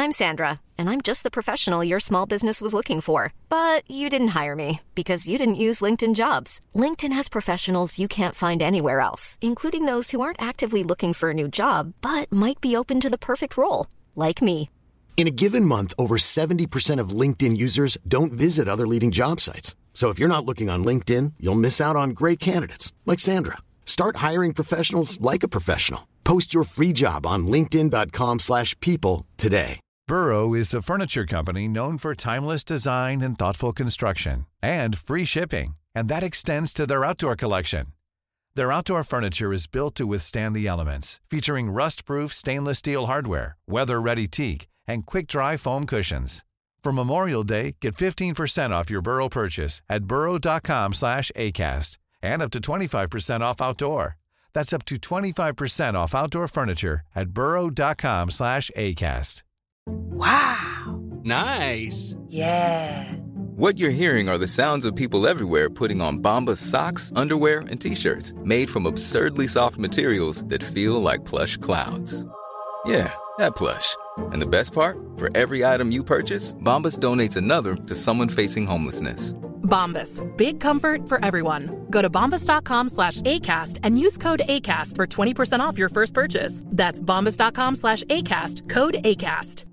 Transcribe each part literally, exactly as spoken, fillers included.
I'm Sandra, and I'm just the professional your small business was looking for. But you didn't hire me because you didn't use LinkedIn Jobs. LinkedIn has professionals you can't find anywhere else, including those who aren't actively looking for a new job, but might be open to the perfect role, like me. In a given month, over seventy percent of LinkedIn users don't visit other leading job sites. So if you're not looking on LinkedIn, you'll miss out on great candidates like Sandra. Start hiring professionals like a professional. Post your free job on linkedin dot com slash people today. Burrow is a furniture company known for timeless design and thoughtful construction and free shipping, and that extends to their outdoor collection. Their outdoor furniture is built to withstand the elements, featuring rust-proof stainless steel hardware, weather-ready teak, and quick-dry foam cushions. For Memorial Day, get fifteen percent off your Burrow purchase at burrow dot com slash acast and up to twenty-five percent off outdoor. That's up to twenty-five percent off outdoor furniture at burrow dot com slash acast. Wow. Nice. Yeah. What you're hearing are the sounds of people everywhere putting on Bombas socks, underwear, and T-shirts made from absurdly soft materials that feel like plush clouds. Yeah, that plush. And the best part? For every item you purchase, Bombas donates another to someone facing homelessness. Bombas. Big comfort for everyone. Go to bombas dot com slash ACAST and use code ACAST for twenty percent off your first purchase. That's bombas dot com slash ACAST. Code ACAST.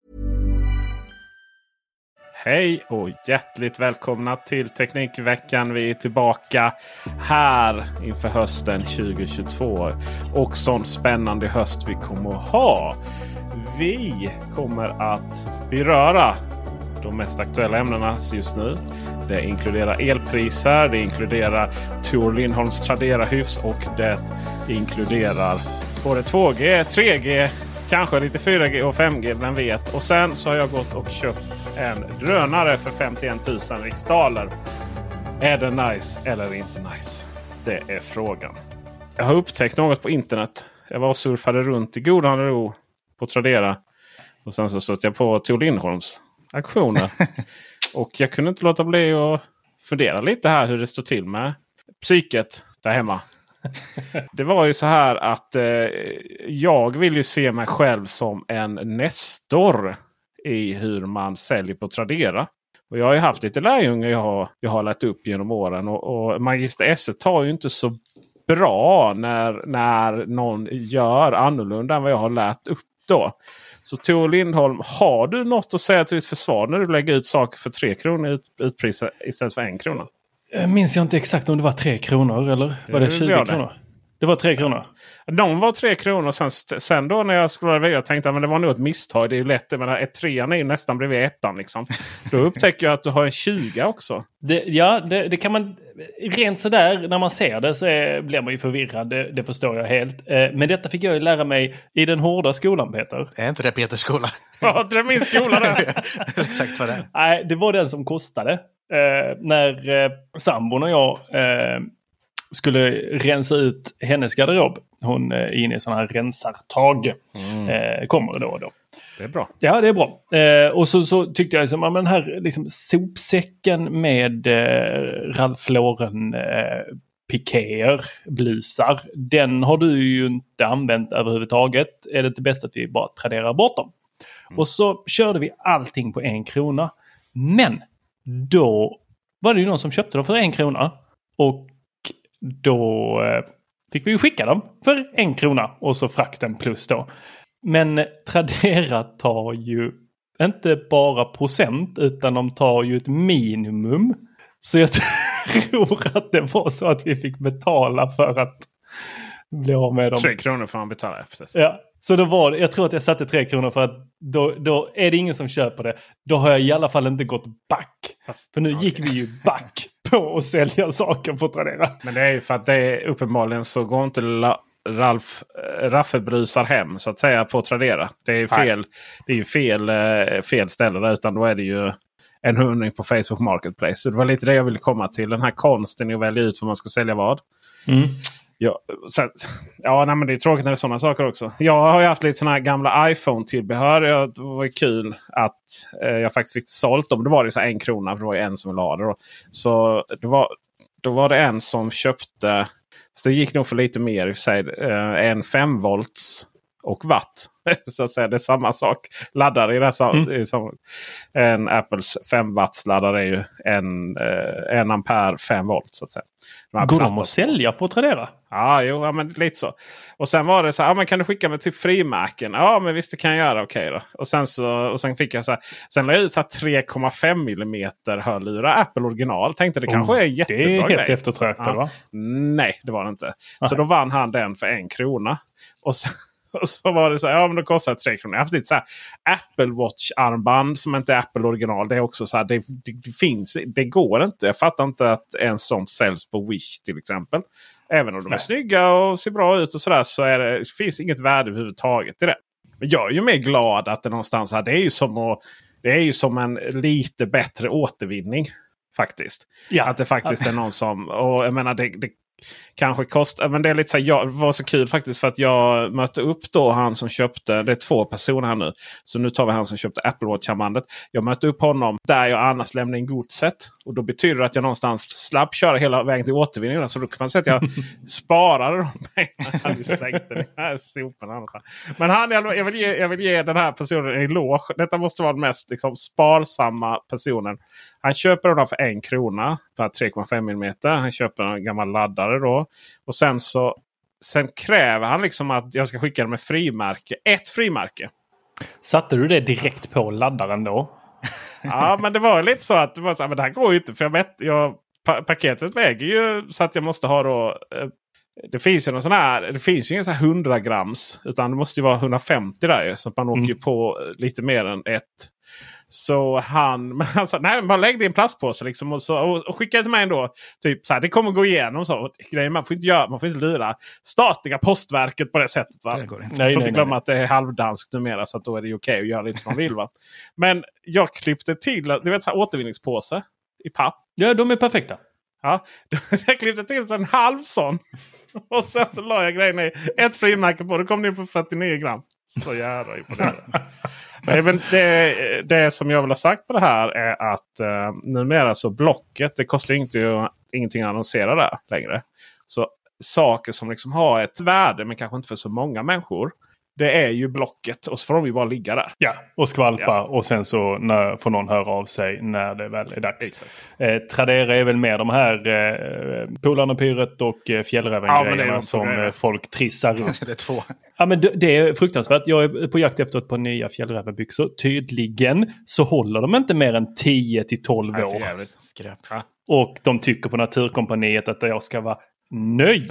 Hej och hjärtligt välkomna till Teknikveckan. Vi är tillbaka här inför hösten tjugohundratjugotvå. Och sån spännande höst vi kommer att ha. Vi kommer att beröra de mest aktuella ämnena just nu. Det inkluderar elpriser, det inkluderar Tor Lindholms Tradera-hyfs och det inkluderar både två G, tre G, kanske lite fyra G och fem G, vem vet. Och sen så har jag gått och köpt en drönare för femtioen tusen riksdaler. Är det nice eller inte nice? Det är frågan. Jag har upptäckt något på internet. Jag var och surfade runt i godan ro på Tradera. Och sen så stötte jag på Tor Lindholms aktioner. Och jag kunde inte låta bli att fundera lite här hur det står till med psyket där hemma. Det var ju så här att eh, jag vill ju se mig själv som en nestor i hur man säljer på Tradera. Och jag har ju haft lite lärjungar jag har, jag har lärt upp genom åren. Och, och Magister S E tar ju inte så bra när, när någon gör annorlunda än vad jag har lärt upp då. Så Tor Lindholm, har du något att säga till ditt försvar när du lägger ut saker för tre kronor ut, utpriser istället för en krona? Jag minns jag inte exakt om det var tre kronor eller var det tjugo det. kronor? Det var tre kronor. De var tre kronor. Sen, sen då när jag scrollade vidare tänkte jag att det var nog ett misstag. Det är ju lätt. Men ett trean är ju nästan bredvid ettan liksom. Då upptäcker jag att du har en tjugo också. Det, ja, det, det kan man... Rent sådär, när man ser det så är, blir man ju förvirrad. Det, det förstår jag helt. Eh, men detta fick jag ju lära mig i den hårda skolan, Peter. Är inte det Peters skola? Ja, det är min skola där. Exakt vad det är. Nej, det var den som kostade. Eh, när eh, sambon och jag... Eh, skulle rensa ut hennes garderob. Hon är inne i sådana här rensartag. Mm. Eh, kommer då och då. Det är bra. Ja, det är bra. Eh, och så, så tyckte jag som att den här liksom, sopsäcken med eh, Ralph Lauren eh, pikéer, blusar. Den har du ju inte använt överhuvudtaget. Är det inte bäst att vi bara traderar bort dem? Mm. Och så körde vi allting på en krona. Men då var det ju någon som köpte dem för en krona. Och då fick vi ju skicka dem för en krona och så frakten plus då. Men Tradera tar ju inte bara procent utan de tar ju ett minimum. Så jag tror att det var så att vi fick betala för att bli av med dem. Tre kronor får man betala, precis. Ja, så då var det, jag tror att jag satte tre kronor för att då, då är det ingen som köper det. Då har jag i alla fall inte gått back. Fast, för nu okay. gick vi ju back på att sälja saker på Tradera. Men det är ju för att det är uppenbarligen så går inte la, Ralph Raffelbrusar hem så att säga på Tradera. Det är ju fel, det är ju fel, fel ställe där, utan då är det ju en hundring på Facebook Marketplace. Så det var lite det jag ville komma till. Den här konsten är att välja ut vad man ska sälja vad. Mm. Ja, så, ja nej, men det är tråkigt när det är sådana saker också. Jag har ju haft lite sådana här gamla iPhone-tillbehör. Det var kul att eh, jag faktiskt fick sålt dem. Det var det så en krona, för det var ju en som lade då. Så det var, då var det en som köpte, så det gick nog för lite mer i och för sig, eh, en fem volts och watt. Så att säga, det är samma sak. Laddare i det här mm. som en Apples fem watts laddare är ju en, en ampere fem volt så att säga. De går de att sälja på Tradera? Ja, jo, ja, men lite så. Och sen var det så här, ja, men kan du skicka med typ frimärken? Ja, men visst det kan jag göra, okej okay då. Och sen så och sen fick jag så här, sen la jag ut så här tre komma fem millimeter hörlurar Apple original. Tänkte det oh, kanske är en jättebra grej. Det är helt eftertraktat, ja. Va? Nej, det var det inte. Aha. Så då vann han den för en krona. Och så, och så var det så här, ja men då kostar det tre kronor. Jag har haft lite så här Apple Watch-armband som inte är Apple original. Det är också så här, det, det, det finns, det går inte. Jag fattar inte att en sån säljs på Wish till exempel. Även om de är Nej. snygga och ser bra ut och sådär så är det, det finns inget värde överhuvudtaget i det. Men jag är ju mer glad att det någonstans här, det är ju som att, det är ju som en lite bättre återvinning faktiskt. Ja. Att det faktiskt är någon som, och jag menar det, det kanske kostar, men det är lite så här, jag var så kul faktiskt för att jag mötte upp då han som köpte, det är två personer här nu. Så nu tar vi han som köpte Apple Watch-armbandet. Jag mötte upp honom där jag annars lämnade in godset. Och då betyder det att jag någonstans slapp köra hela vägen till återvinningen. Så då kan man säga att jag sparade de pengarna. Han slängde den här soporna. Men han, jag vill, ge, jag vill ge den här personen en eloge. Detta måste vara den mest liksom, sparsamma personen. Han köper den för en krona för tre komma fem millimeter. Han köper en gammal laddare då. Och sen så sen kräver han liksom att jag ska skicka den med frimärke. Ett frimärke. Satte du det direkt på laddaren då? Ja, men det var lite så att det, var så här, men det här går ju inte. För jag vet, jag, pa- paketet väger ju så att jag måste ha då... Eh, det finns ju någon sån här... Det finns ju ingen sån här hundra grams. Utan det måste ju vara hundrafemtio där. Så att man mm. åker ju på lite mer än ett... Så han, men han sa, nej bara lägg det i en plastpåse liksom och, så, och, och skicka till mig ändå. Typ så här, det kommer gå igenom så. Grejer, man får inte göra, man får inte lura statliga postverket på det sättet va. Det går inte. Man får inte glömma nej. Att det är halvdanskt numera så att då är det okej okay att göra lite som man vill va. Men jag klippte till, du vet så här återvinningspåse i papp. Ja, de är perfekta. Ja, jag klippte till så en halv sån. Och sen så la jag grejen i ett frimärke på, då kom det in på fyrtionio gram. Så jävla imponerande. Men det, det som jag vill ha sagt på det här är att eh, numera så blocket, det kostar inte, ingenting att annonsera där längre. Så saker som liksom har ett värde men kanske inte för så många människor, det är ju blocket och så får de ju bara ligga där. Ja, och skvalpa ja. Och sen så när, får någon höra av sig när det väl är dags. Exakt. Eh, Tradera är väl mer de här eh, Polarn Pyret och eh, Fjällräven-grejerna ja, som eh, folk trissar runt. Det är två. Ja, men det, det är fruktansvärt. Jag är på jakt efter ett par nya Fjällrävenbyxor. Tydligen så håller de inte mer än tio till tolv år. Skräp. Och de tycker på Naturkompaniet att jag ska vara nöjd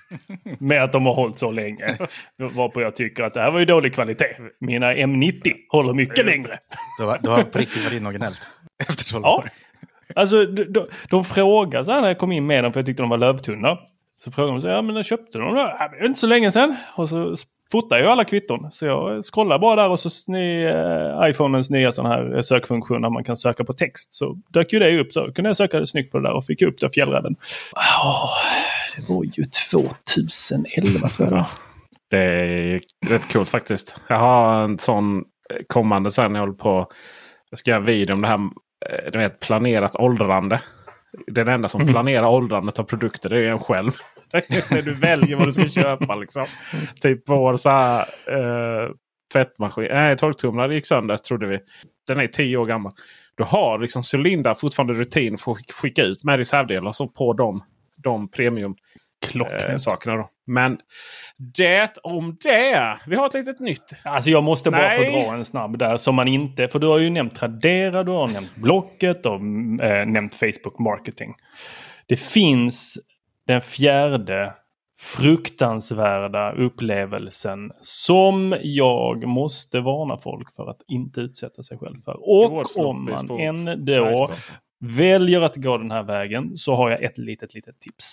med att de har hållit så länge. Varpå jag tycker att det här var ju dålig kvalitet. Mina M nittio håller mycket längre. Du har, du har på riktigt varit originellt efter tolv ja. år. Alltså de, de, de frågade så här när jag kom in med dem för jag tyckte de var lövtunna. Så frågade de så ja men jag köpte de då? Ja, men inte så länge sedan. Och så fotade jag alla kvitton. Så jag scrollar bara där och så ny, äh, iPhonens nya sån här sökfunktion där man kan söka på text. Så dök ju det upp så kunde jag söka snyggt på det där och fick upp det Fjällräven. Wow. Det var ju tjugoelva tror jag. Det är rätt coolt faktiskt. Jag har en sån kommande sen jag håller på. Jag ska göra video om det här du vet, planerat åldrande. Den enda som mm. planerar åldrandet av produkter det är en själv. När du väljer vad du ska köpa liksom. Typ vår så här uh, fettmaskin. Nej, torktumlare gick sönder trodde vi. Den är tio år gammal. Du har liksom Cylinder fortfarande rutin för att skicka ut med reservdelar så på de, de premium eh, sakerna då. Men det om det. Vi har ett litet nytt. Alltså jag måste bara Nej. få dra en snabb där som man inte. För du har ju nämnt Tradera, du har nämnt Blocket och äh, nämnt Facebook Marketing. Det finns den fjärde fruktansvärda upplevelsen som jag måste varna folk för att inte utsätta sig själv för. Och om man Facebook. ändå väljer att gå den här vägen så har jag ett litet litet tips.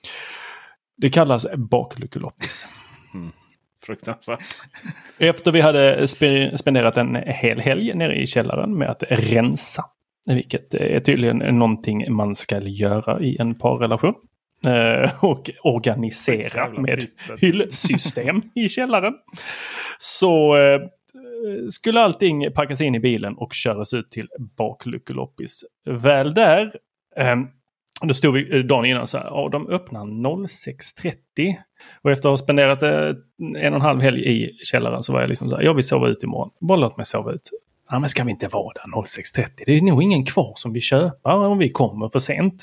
Det kallas bakluckeloppis. Mm. Fruktansvärt. Efter vi hade spe- spenderat en hel helg nere i källaren med att rensa. Vilket är tydligen någonting man ska göra i en parrelation. Eh, och organisera med hyllsystem i källaren. Så eh, skulle allting packas in i bilen och köras ut till bakluckeloppis. Väl där... Eh, Då stod vi dagen innan så här, ja, de öppnar sex trettio. Och efter att ha spenderat en och en halv helg i källaren så var jag liksom så här, jag vill sova ut imorgon. Bara låt mig sova ut. Ja, men ska vi inte vara där sex trettio? Det är nog ingen kvar som vi köper om vi kommer för sent.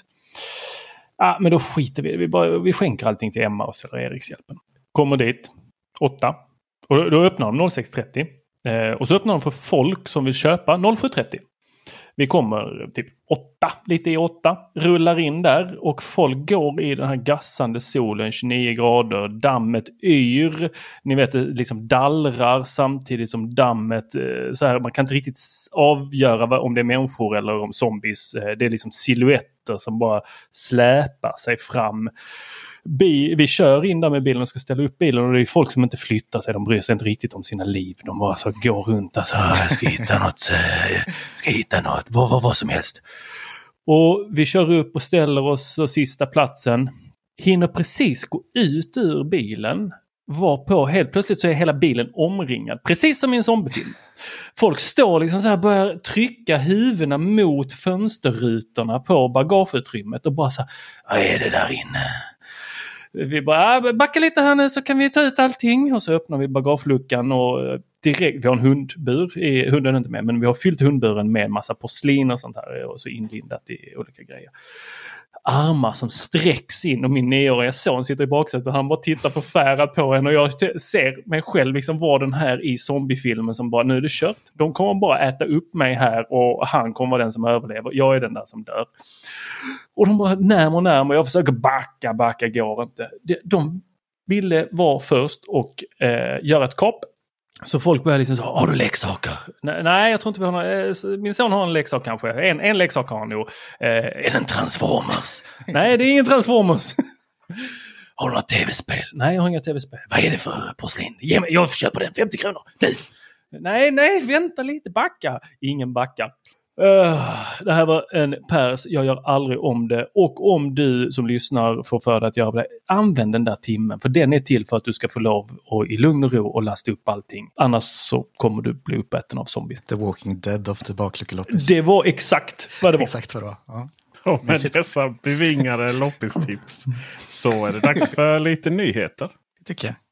Ja, men då skiter vi. Vi, bara, vi skänker allting till Emma och eller Erikshjälpen. Kommer dit, åtta. Och då, då öppnar de sex trettio. Eh, och så öppnar de för folk som vill köpa sju trettio. Vi kommer typ åtta, lite i åtta, rullar in där och folk går i den här gassande solen, tjugonio grader, dammet yr, ni vet det liksom dallrar samtidigt som dammet, så här, man kan inte riktigt avgöra om det är människor eller om zombies, det är liksom silhuetter som bara släpar sig fram. Vi, vi kör in där med bilen och ska ställa upp bilen och det är folk som inte flyttar sig, de bryr sig inte riktigt om sina liv, de bara så går runt och så, jag ska hitta något, ska hitta något, vad, vad, vad som helst. Och vi kör upp och ställer oss på sista platsen, hinner precis gå ut ur bilen, var på helt plötsligt så är hela bilen omringad, precis som i en zombiefilm. Folk står liksom så här, börjar trycka huvudena mot fönsterrutorna på bagageutrymmet och bara så här, vad är det där inne? Vi bara, backa lite här nu så kan vi ta ut allting. Och så öppnar vi bagageluckan och direkt, vi har en hundbur, i, hunden är inte med, men vi har fyllt hundburen med en massa porslin och sånt här och så inlindat i olika grejer. Armar som sträcks in och min nioåriga son sitter i baksätet och han bara tittar förfärad på en och jag ser mig själv liksom vara den här i zombiefilmen som bara, nu är det kört. De kommer bara äta upp mig här och han kommer vara den som överlever. Jag är den där som dör. Och de bara närmare och närmare. Jag försöker backa, backa går inte. De ville vara först och eh, göra ett kap. Så folk börjar liksom så, har du leksaker? Nej, nej, jag tror inte vi har någon, min son har en leksak kanske. En, en leksak har han nog. Eh, är det en Transformers? Nej, det är ingen Transformers. Har du något tv-spel? Nej, jag har inga tv-spel. Vad är det för porslin? Ge mig, jag köper den, femtio kronor. Nu. Nej, nej, vänta lite, backa. Ingen backa. Uh, det här var en pers, jag gör aldrig om det. Och om du som lyssnar får för dig att göra det, använd den där timmen, för den är till för att du ska få lov och i lugn och ro och lasta upp allting. Annars så kommer du bli uppäten av zombies. The Walking Dead of the bakluckeloppis. Det var exakt vad det var. Exakt vad det var, ja. Och med dessa bevingade loppistips så är det dags för lite nyheter. Det tycker jag.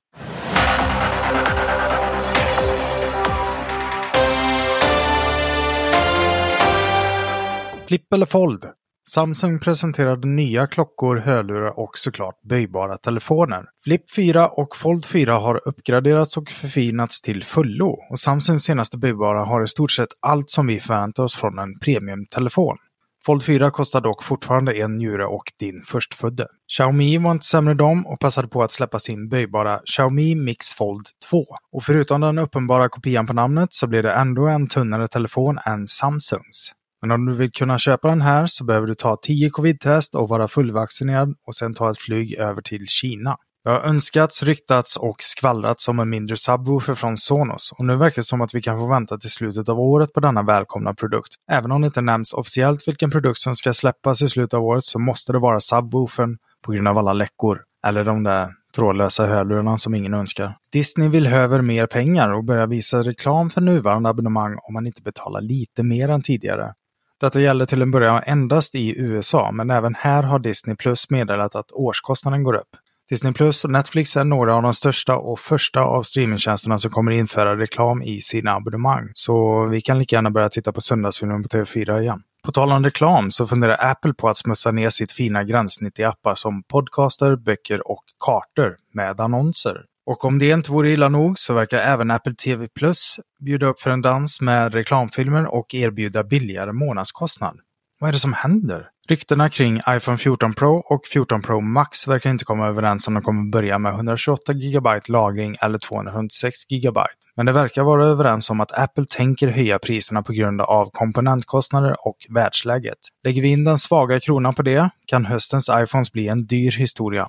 Flip eller fold? Samsung presenterade nya klockor, hörlurar och såklart böjbara telefoner. Flip fyra och Fold fyra har uppgraderats och förfinats till fullo och Samsungs senaste böjbara har i stort sett allt som vi förväntar oss från en premiumtelefon. Fold fyra kostar dock fortfarande en njure och din förstfödde. Xiaomi var inte sämre dom och passade på att släppa sin böjbara Xiaomi Mix Fold två. Och förutom den uppenbara kopian på namnet så blir det ändå en tunnare telefon än Samsungs. Men om du vill kunna köpa den här så behöver du ta tio covid-test och vara fullvaccinerad och sen ta ett flyg över till Kina. Det har önskats, ryktats och skvallrats om en mindre subwoofer från Sonos och nu verkar det som att vi kan få vänta till slutet av året på denna välkomna produkt. Även om det inte nämns officiellt vilken produkt som ska släppas i slutet av året så måste det vara subwoofern på grund av alla läckor. Eller de där trådlösa hörlurarna som ingen önskar. Disney vill höver mer pengar och börjar visa reklam för nuvarande abonnemang om man inte betalar lite mer än tidigare. Detta gäller till en början endast i U S A, men även här har Disney Plus meddelat att årskostnaden går upp. Disney Plus och Netflix är några av de största och första av streamingtjänsterna som kommer införa reklam i sina abonnemang. Så vi kan lika gärna börja titta på söndagsfilmen på T V fyra igen. På tal om reklam så funderar Apple på att smutsa ner sitt fina gränssnitt i appar som podcaster, böcker och kartor med annonser. Och om det inte vore illa nog så verkar även Apple T V Plus bjuda upp för en dans med reklamfilmer och erbjuda billigare månadskostnad. Vad är det som händer? Ryktena kring iPhone fjorton Pro och fjorton Pro Max verkar inte komma överens om de kommer börja med etthundratjugoåtta gigabyte lagring eller tvåhundrafemtiosex gigabyte. Men det verkar vara överens om att Apple tänker höja priserna på grund av komponentkostnader och världsläget. Lägger vi in den svaga kronan på det kan höstens iPhones bli en dyr historia.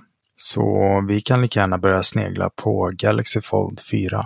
Så vi kan lika gärna börja snegla på Galaxy Fold fyra.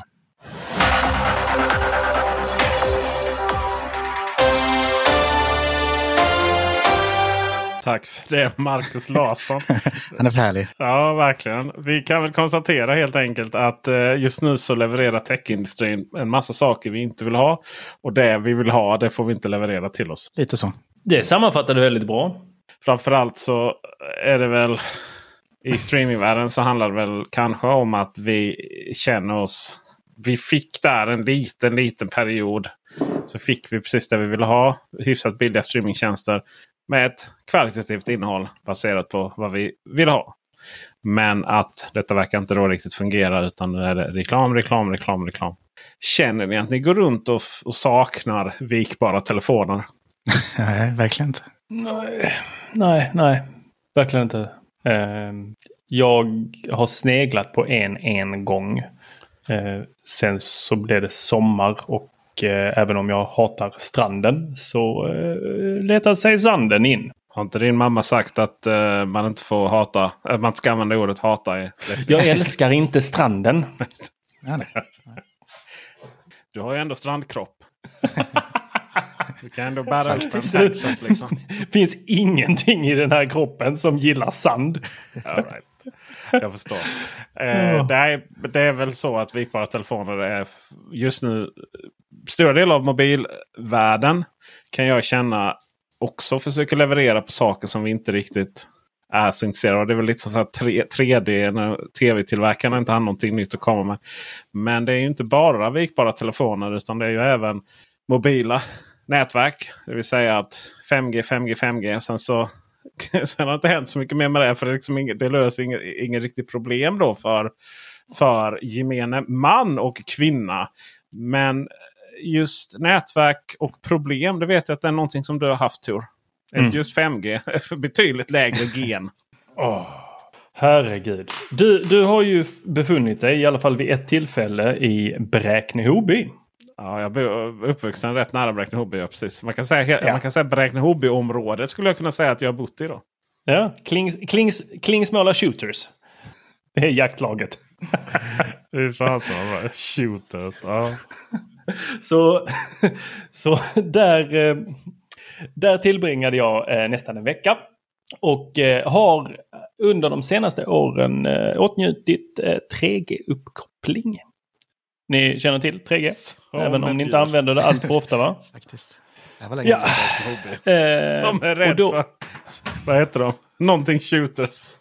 Tack för det, Marcus Larsson. Han är för härlig. Ja, verkligen. Vi kan väl konstatera helt enkelt att just nu så levererar techindustrin en massa saker vi inte vill ha. Och det vi vill ha, det får vi inte leverera till oss. Lite så. Det sammanfattar du väldigt bra. framförallt så är det väl i streamingvärlden så handlar det väl kanske om att vi känner oss. Vi fick där en liten, liten period. Så fick vi precis det vi ville ha. Hyfsat billiga streamingtjänster. Med ett kvalitativt innehåll baserat på vad vi vill ha. Men att detta verkar inte då riktigt fungera. Utan nu är det reklam, reklam, reklam, reklam. Känner ni att ni går runt och, och saknar vikbara telefoner? Nej, verkligen inte. Nej, nej, nej. Verkligen inte. Uh, jag har sneglat på en en gång. Uh, sen så blev det sommar och uh, även om jag hatar stranden så uh, letar sig sanden in. Har inte din mamma sagt att uh, man inte får hata, uh, man inte ska använda ordet hata? I jag älskar inte stranden. Ja, nej. Du har ju ändå strandkropp. Du kan ändå bära upp en tankshop liksom. Det finns ingenting i den här kroppen som gillar sand. All right. Jag förstår. Eh, det, är, det är väl så att vikbara telefoner är just nu stora delar av mobilvärlden kan jag känna också försöker leverera på saker som vi inte riktigt är så intresserade av. Det är väl lite så här tre D när tv-tillverkarna inte har någonting nytt att komma med. Men det är ju inte bara vikbara telefoner utan det är ju även mobila nätverk. Det vill säga att fem G, fem G, fem G. Och sen så sen har det inte hänt så mycket mer med det. För det, liksom inget, det löser inget, inget riktigt problem då för, för gemene man och kvinna. Men just nätverk och problem, det vet jag att det är någonting som du har haft, Tor. Mm. Just fem G, betydligt lägre gen. Oh, herregud. Du, du har ju befunnit dig i alla fall vid ett tillfälle i Bräkne-Hoby. Ja, jag blev uppvuxen rätt nära Bräkne-Hoby, ja, precis. Man kan säga, ja. man kan säga Bräkne-Hoby-området skulle jag kunna säga att jag har bott i då. Ja, Klings, Klings, Klingsmåla Shooters. Det är jaktlaget. Det är fan så bra. Shooters, ja. Så, så där, där tillbringade jag eh, nästan en vecka. Och eh, har under de senaste åren eh, åtnjutit eh, tre G-uppkoppling. Ni känner till tre G? Oh, även om ni inte använder det allt för ofta, va? Faktiskt. Jag var länge ja. sedan eh, Som är rädd då... för... Vad heter de? Någonting shooters.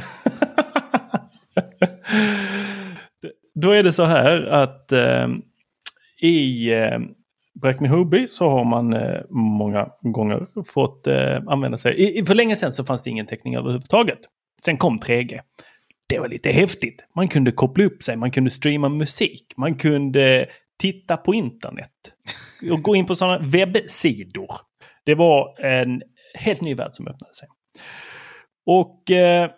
Då är det så här att eh, i eh, Bräkne-Hoby så har man eh, många gånger fått eh, använda sig. I, för länge sedan så fanns det ingen täckning överhuvudtaget. Sen kom tre G. Det var lite häftigt. Man kunde koppla upp sig, man kunde streama musik, man kunde titta på internet och gå in på sådana webbsidor. Det var en helt ny värld som öppnade sig. Och eh,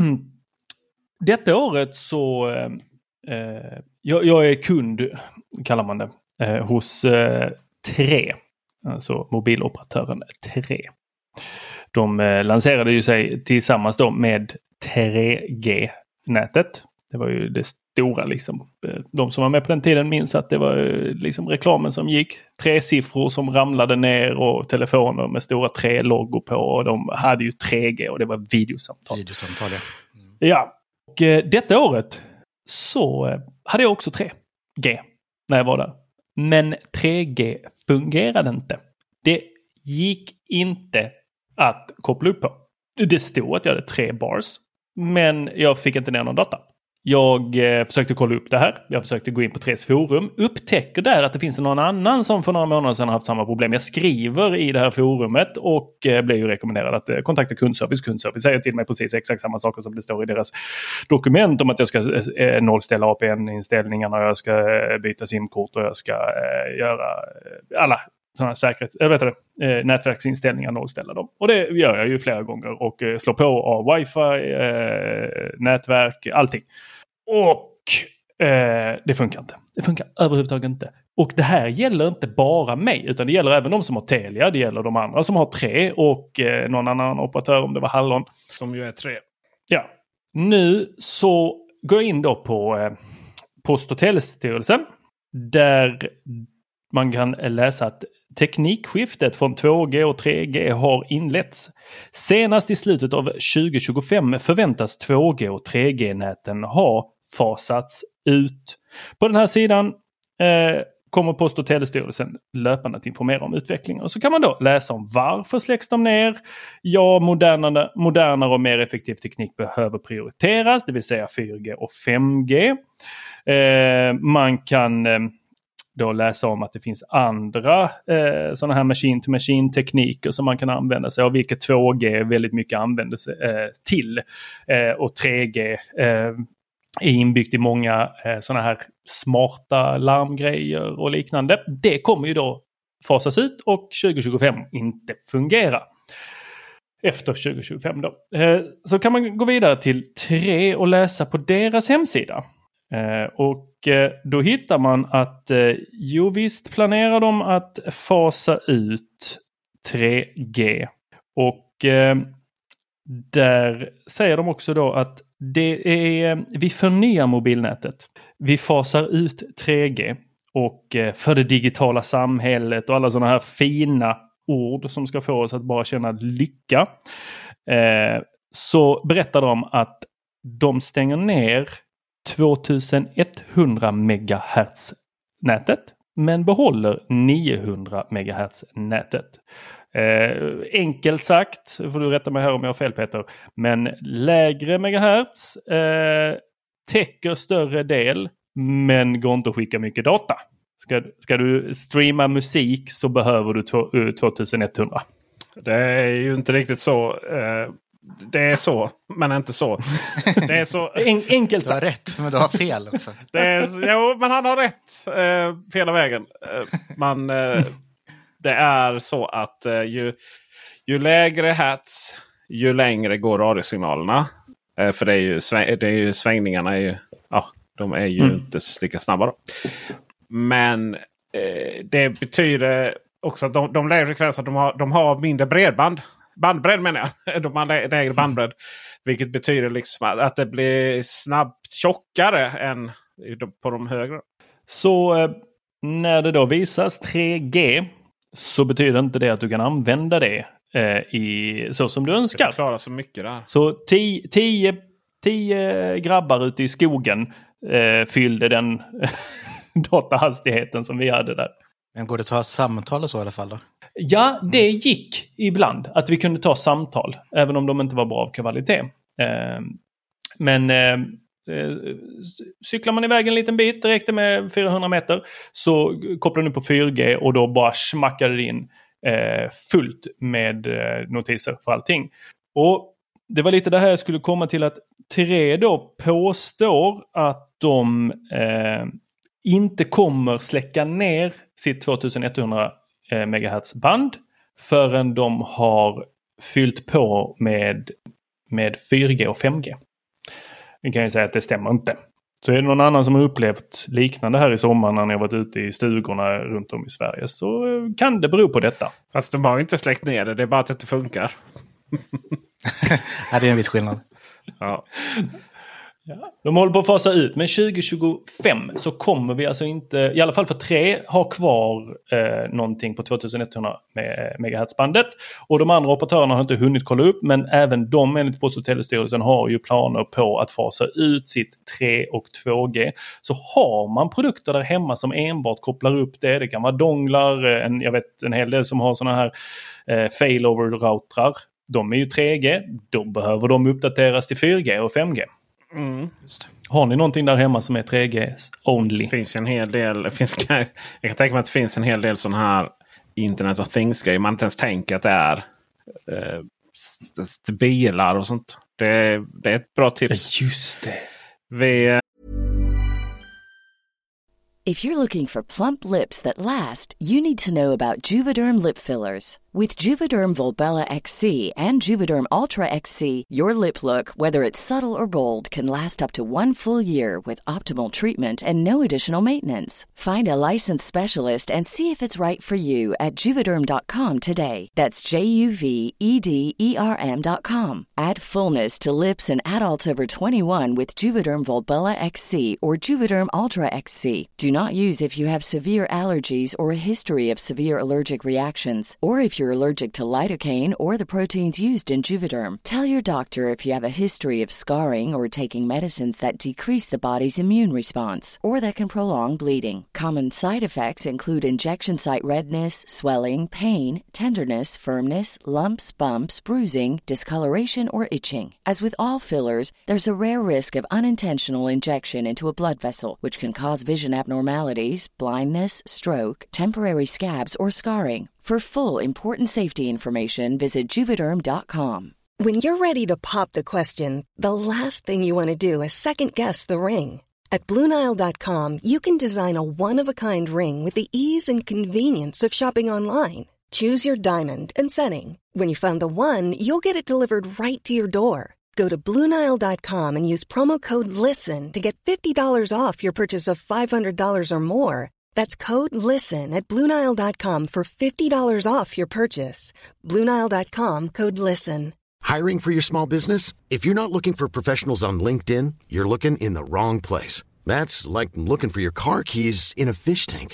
detta året så eh, jag, jag är kund, kallar man det, eh, hos eh, tre, alltså mobiloperatören tre. De eh, lanserade ju sig tillsammans då med tre G-nätet. Det var ju det stora liksom. De som var med på den tiden minns att det var liksom reklamen som gick. Tre siffror som ramlade ner och telefoner med stora tre loggor på. Och de hade ju tre G och det var videosamtal. Videosamtal, ja. Mm. Ja. Och eh, detta året så eh, hade jag också tre G när jag var där. Men tre G fungerade inte. Det gick inte att koppla upp på. Det stod att jag hade tre bars. Men jag fick inte ner någon data. Jag eh, försökte kolla upp det här. Jag försökte gå in på Tres forum. Upptäcker där att det finns någon annan som för några månader sedan har haft samma problem. Jag skriver i det här forumet och eh, blir ju rekommenderad att eh, kontakta kundservice. Kundservice säger till mig precis exakt samma saker som det står i deras dokument om att jag ska eh, nollställa A P N-inställningarna och jag ska eh, byta simkort och jag ska eh, göra eh, alla sådana säkerhet, jag vet det, eh, nätverksinställningar, nollställa dem. Och det gör jag ju flera gånger och eh, slår på av wifi, eh, nätverk, allting. Och eh, det funkar inte. Det funkar överhuvudtaget inte. Och det här gäller inte bara mig utan det gäller även de som har Telia, det gäller de andra som har tre och eh, någon annan operatör om det var Hallon. Som ju är tre. Ja. Nu så går jag in då på eh, Post- och telestyrelsen där man kan läsa att teknikskiftet från två G och tre G har inletts. Senast i slutet av tjugo tjugofem förväntas två G och tre G-näten ha fasats ut. På den här sidan eh, kommer Post- och telestyrelsen löpande att informera om utvecklingen. Och så kan man då läsa om varför släcks de ner. Ja, modernare, modernare och mer effektiv teknik behöver prioriteras, det vill säga fyra G och fem G. Eh, man kan eh, då läsa om att det finns andra eh, sådana här machine-to-machine-tekniker som man kan använda sig av, vilket två G väldigt mycket använder sig eh, till. Eh, och tre G eh, är inbyggt i många eh, sådana här smarta larmgrejer och liknande. Det kommer ju då fasas ut och tjugo tjugofem inte fungera. Efter tjugo tjugofem då. Eh, så kan man gå vidare till tre och läsa på deras hemsida. Eh, och eh, då hittar man att eh, jo visst planerar de att fasa ut tre G. Och eh, där säger de också då att det är, vi förnyar mobilnätet. Vi fasar ut tre G och eh, för det digitala samhället och alla sådana här fina ord som ska få oss att bara känna lycka. Eh, så berättar de att de stänger ner tjugoett-hundra megahertz-nätet men behåller niohundra megahertz-nätet. Eh, enkelt sagt, får du rätta mig här om jag har fel Peter, men lägre megahertz eh, täcker större del men går inte att skicka mycket data. Ska, ska du streama musik så behöver du tjugoett-hundra. Det är ju inte riktigt så. Eh, det är så, men inte så. Det är så en, enkelt sagt. Du har rätt, men du har fel också. Det är, jo, men han har rätt. Eh, fel vägen. Eh, man, eh, det är så att eh, ju, ju lägre hertz, ju längre går radiosignalerna. Eh, för det är ju, sväng, det är ju svängningarna är ju, ja, de är ju mm. inte lika snabba då. Men eh, det betyder också att de, de lägre frekvenser de har, de har mindre bredband. Bandbredd menar jag. De har lägre bandbredd. Vilket betyder liksom att det blir snabbt tjockare än på de högre. Så eh, när det då visas tre G så betyder inte det att du kan använda det eh, i, så som du önskar. Det klarar så mycket där. Så tio, tio, tio grabbar ute i skogen eh, fyllde den datahastigheten som vi hade där. Men går det att ta samtal och så i alla fall då? Ja, det gick ibland att vi kunde ta samtal, även om de inte var bra av kvalitet. Eh, men eh, cyklar man iväg en liten bit, det räckte med fyrahundra meter, så kopplade du på fyra G och då bara smackade det in eh, fullt med eh, notiser för allting. Och det var lite det här jag skulle komma till, att tre då påstår att de eh, inte kommer släcka ner sitt tjugoett-hundra megahertz band förrän de har fyllt på med, med fyra G och fem G. Vi kan ju säga att det stämmer inte. Så är det någon annan som har upplevt liknande här i sommar när ni har varit ute i stugorna runt om i Sverige, så kan det bero på detta. Fast de har ju inte släckt ner det, det är bara att det inte funkar. Ja, det är en viss skillnad. Ja. Ja, de håller på att fasa ut, men tjugo tjugofem så kommer vi alltså inte, i alla fall för tre, ha kvar eh, någonting på tjugoett-hundra megahertz-bandet. Och de andra operatörerna har inte hunnit kolla upp, men även de enligt Post- och telestyrelsen har ju planer på att fasa ut sitt tre och två G. Så har man produkter där hemma som enbart kopplar upp det, det kan vara donglar, en, jag vet en hel del som har sådana här eh, failover-routrar. De är ju tre G, då behöver de uppdateras till fyra G och fem G. Mm. Har ni någonting där hemma som är tre G only? Det finns en hel del. Det finns, jag kan tänka mig att det finns en hel del sån här Internet of Things-grejer. Man inte ens tänker att det är eh, bilar och sånt. Det, det är ett bra tips. Just det. Vi, eh... If you're looking for plump lips that last, you need to know about Juvederm lip fillers. With Juvederm Volbella X C and Juvederm Ultra X C, your lip look, whether it's subtle or bold, can last up to one full year with optimal treatment and no additional maintenance. Find a licensed specialist and see if it's right for you at juvederm dot com today. That's J U V E D E R M dot com. Add fullness to lips in adults over twenty-one with Juvederm Volbella X C or Juvederm Ultra X C. Do not use if you have severe allergies or a history of severe allergic reactions, or if you're you're allergic to lidocaine or the proteins used in Juvederm. Tell your doctor if you have a history of scarring or taking medicines that decrease the body's immune response or that can prolong bleeding. Common side effects include injection site redness, swelling, pain, tenderness, firmness, lumps, bumps, bruising, discoloration, or itching. As with all fillers, there's a rare risk of unintentional injection into a blood vessel, which can cause vision abnormalities, blindness, stroke, temporary scabs, or scarring. For full, important safety information, visit Juvederm dot com. When you're ready to pop the question, the last thing you want to do is second-guess the ring. At Blue Nile dot com, you can design a one-of-a-kind ring with the ease and convenience of shopping online. Choose your diamond and setting. When you find the one, you'll get it delivered right to your door. Go to Blue Nile dot com and use promo code LISTEN to get fifty dollars off your purchase of five hundred dollars or more. That's code LISTEN at Blue Nile dot com for fifty dollars off your purchase. Blue Nile dot com, code LISTEN. Hiring for your small business? If you're not looking for professionals on LinkedIn, you're looking in the wrong place. That's like looking for your car keys in a fish tank.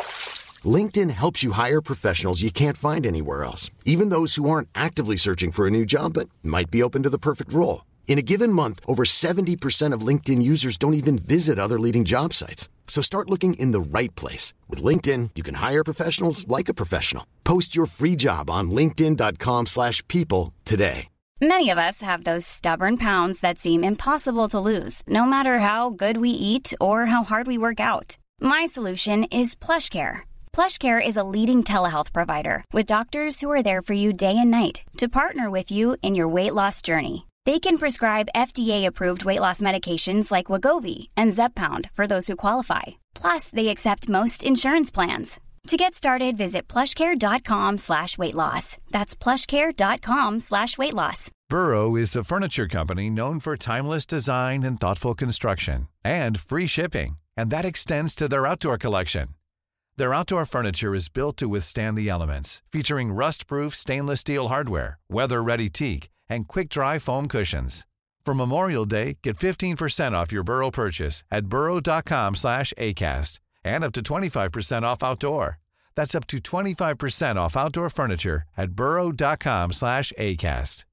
LinkedIn helps you hire professionals you can't find anywhere else, even those who aren't actively searching for a new job but might be open to the perfect role. In a given month, over seventy percent of LinkedIn users don't even visit other leading job sites. So start looking in the right place. With LinkedIn, you can hire professionals like a professional. Post your free job on linkedin dot com slash people today. Many of us have those stubborn pounds that seem impossible to lose, no matter how good we eat or how hard we work out. My solution is PlushCare. PlushCare is a leading telehealth provider with doctors who are there for you day and night to partner with you in your weight loss journey. They can prescribe F D A-approved weight loss medications like Wegovy and Zepbound for those who qualify. Plus, they accept most insurance plans. To get started, visit plushcare.com slash weight loss. That's plushcare.com slash weight loss. Burrow is a furniture company known for timeless design and thoughtful construction and free shipping, and that extends to their outdoor collection. Their outdoor furniture is built to withstand the elements, featuring rust-proof stainless steel hardware, weather-ready teak, and quick-dry foam cushions. For Memorial Day, get fifteen percent off your Burrow purchase at burrow.com slash ACAST and up to twenty-five percent off outdoor. That's up to twenty-five percent off outdoor furniture at burrow.com slash ACAST.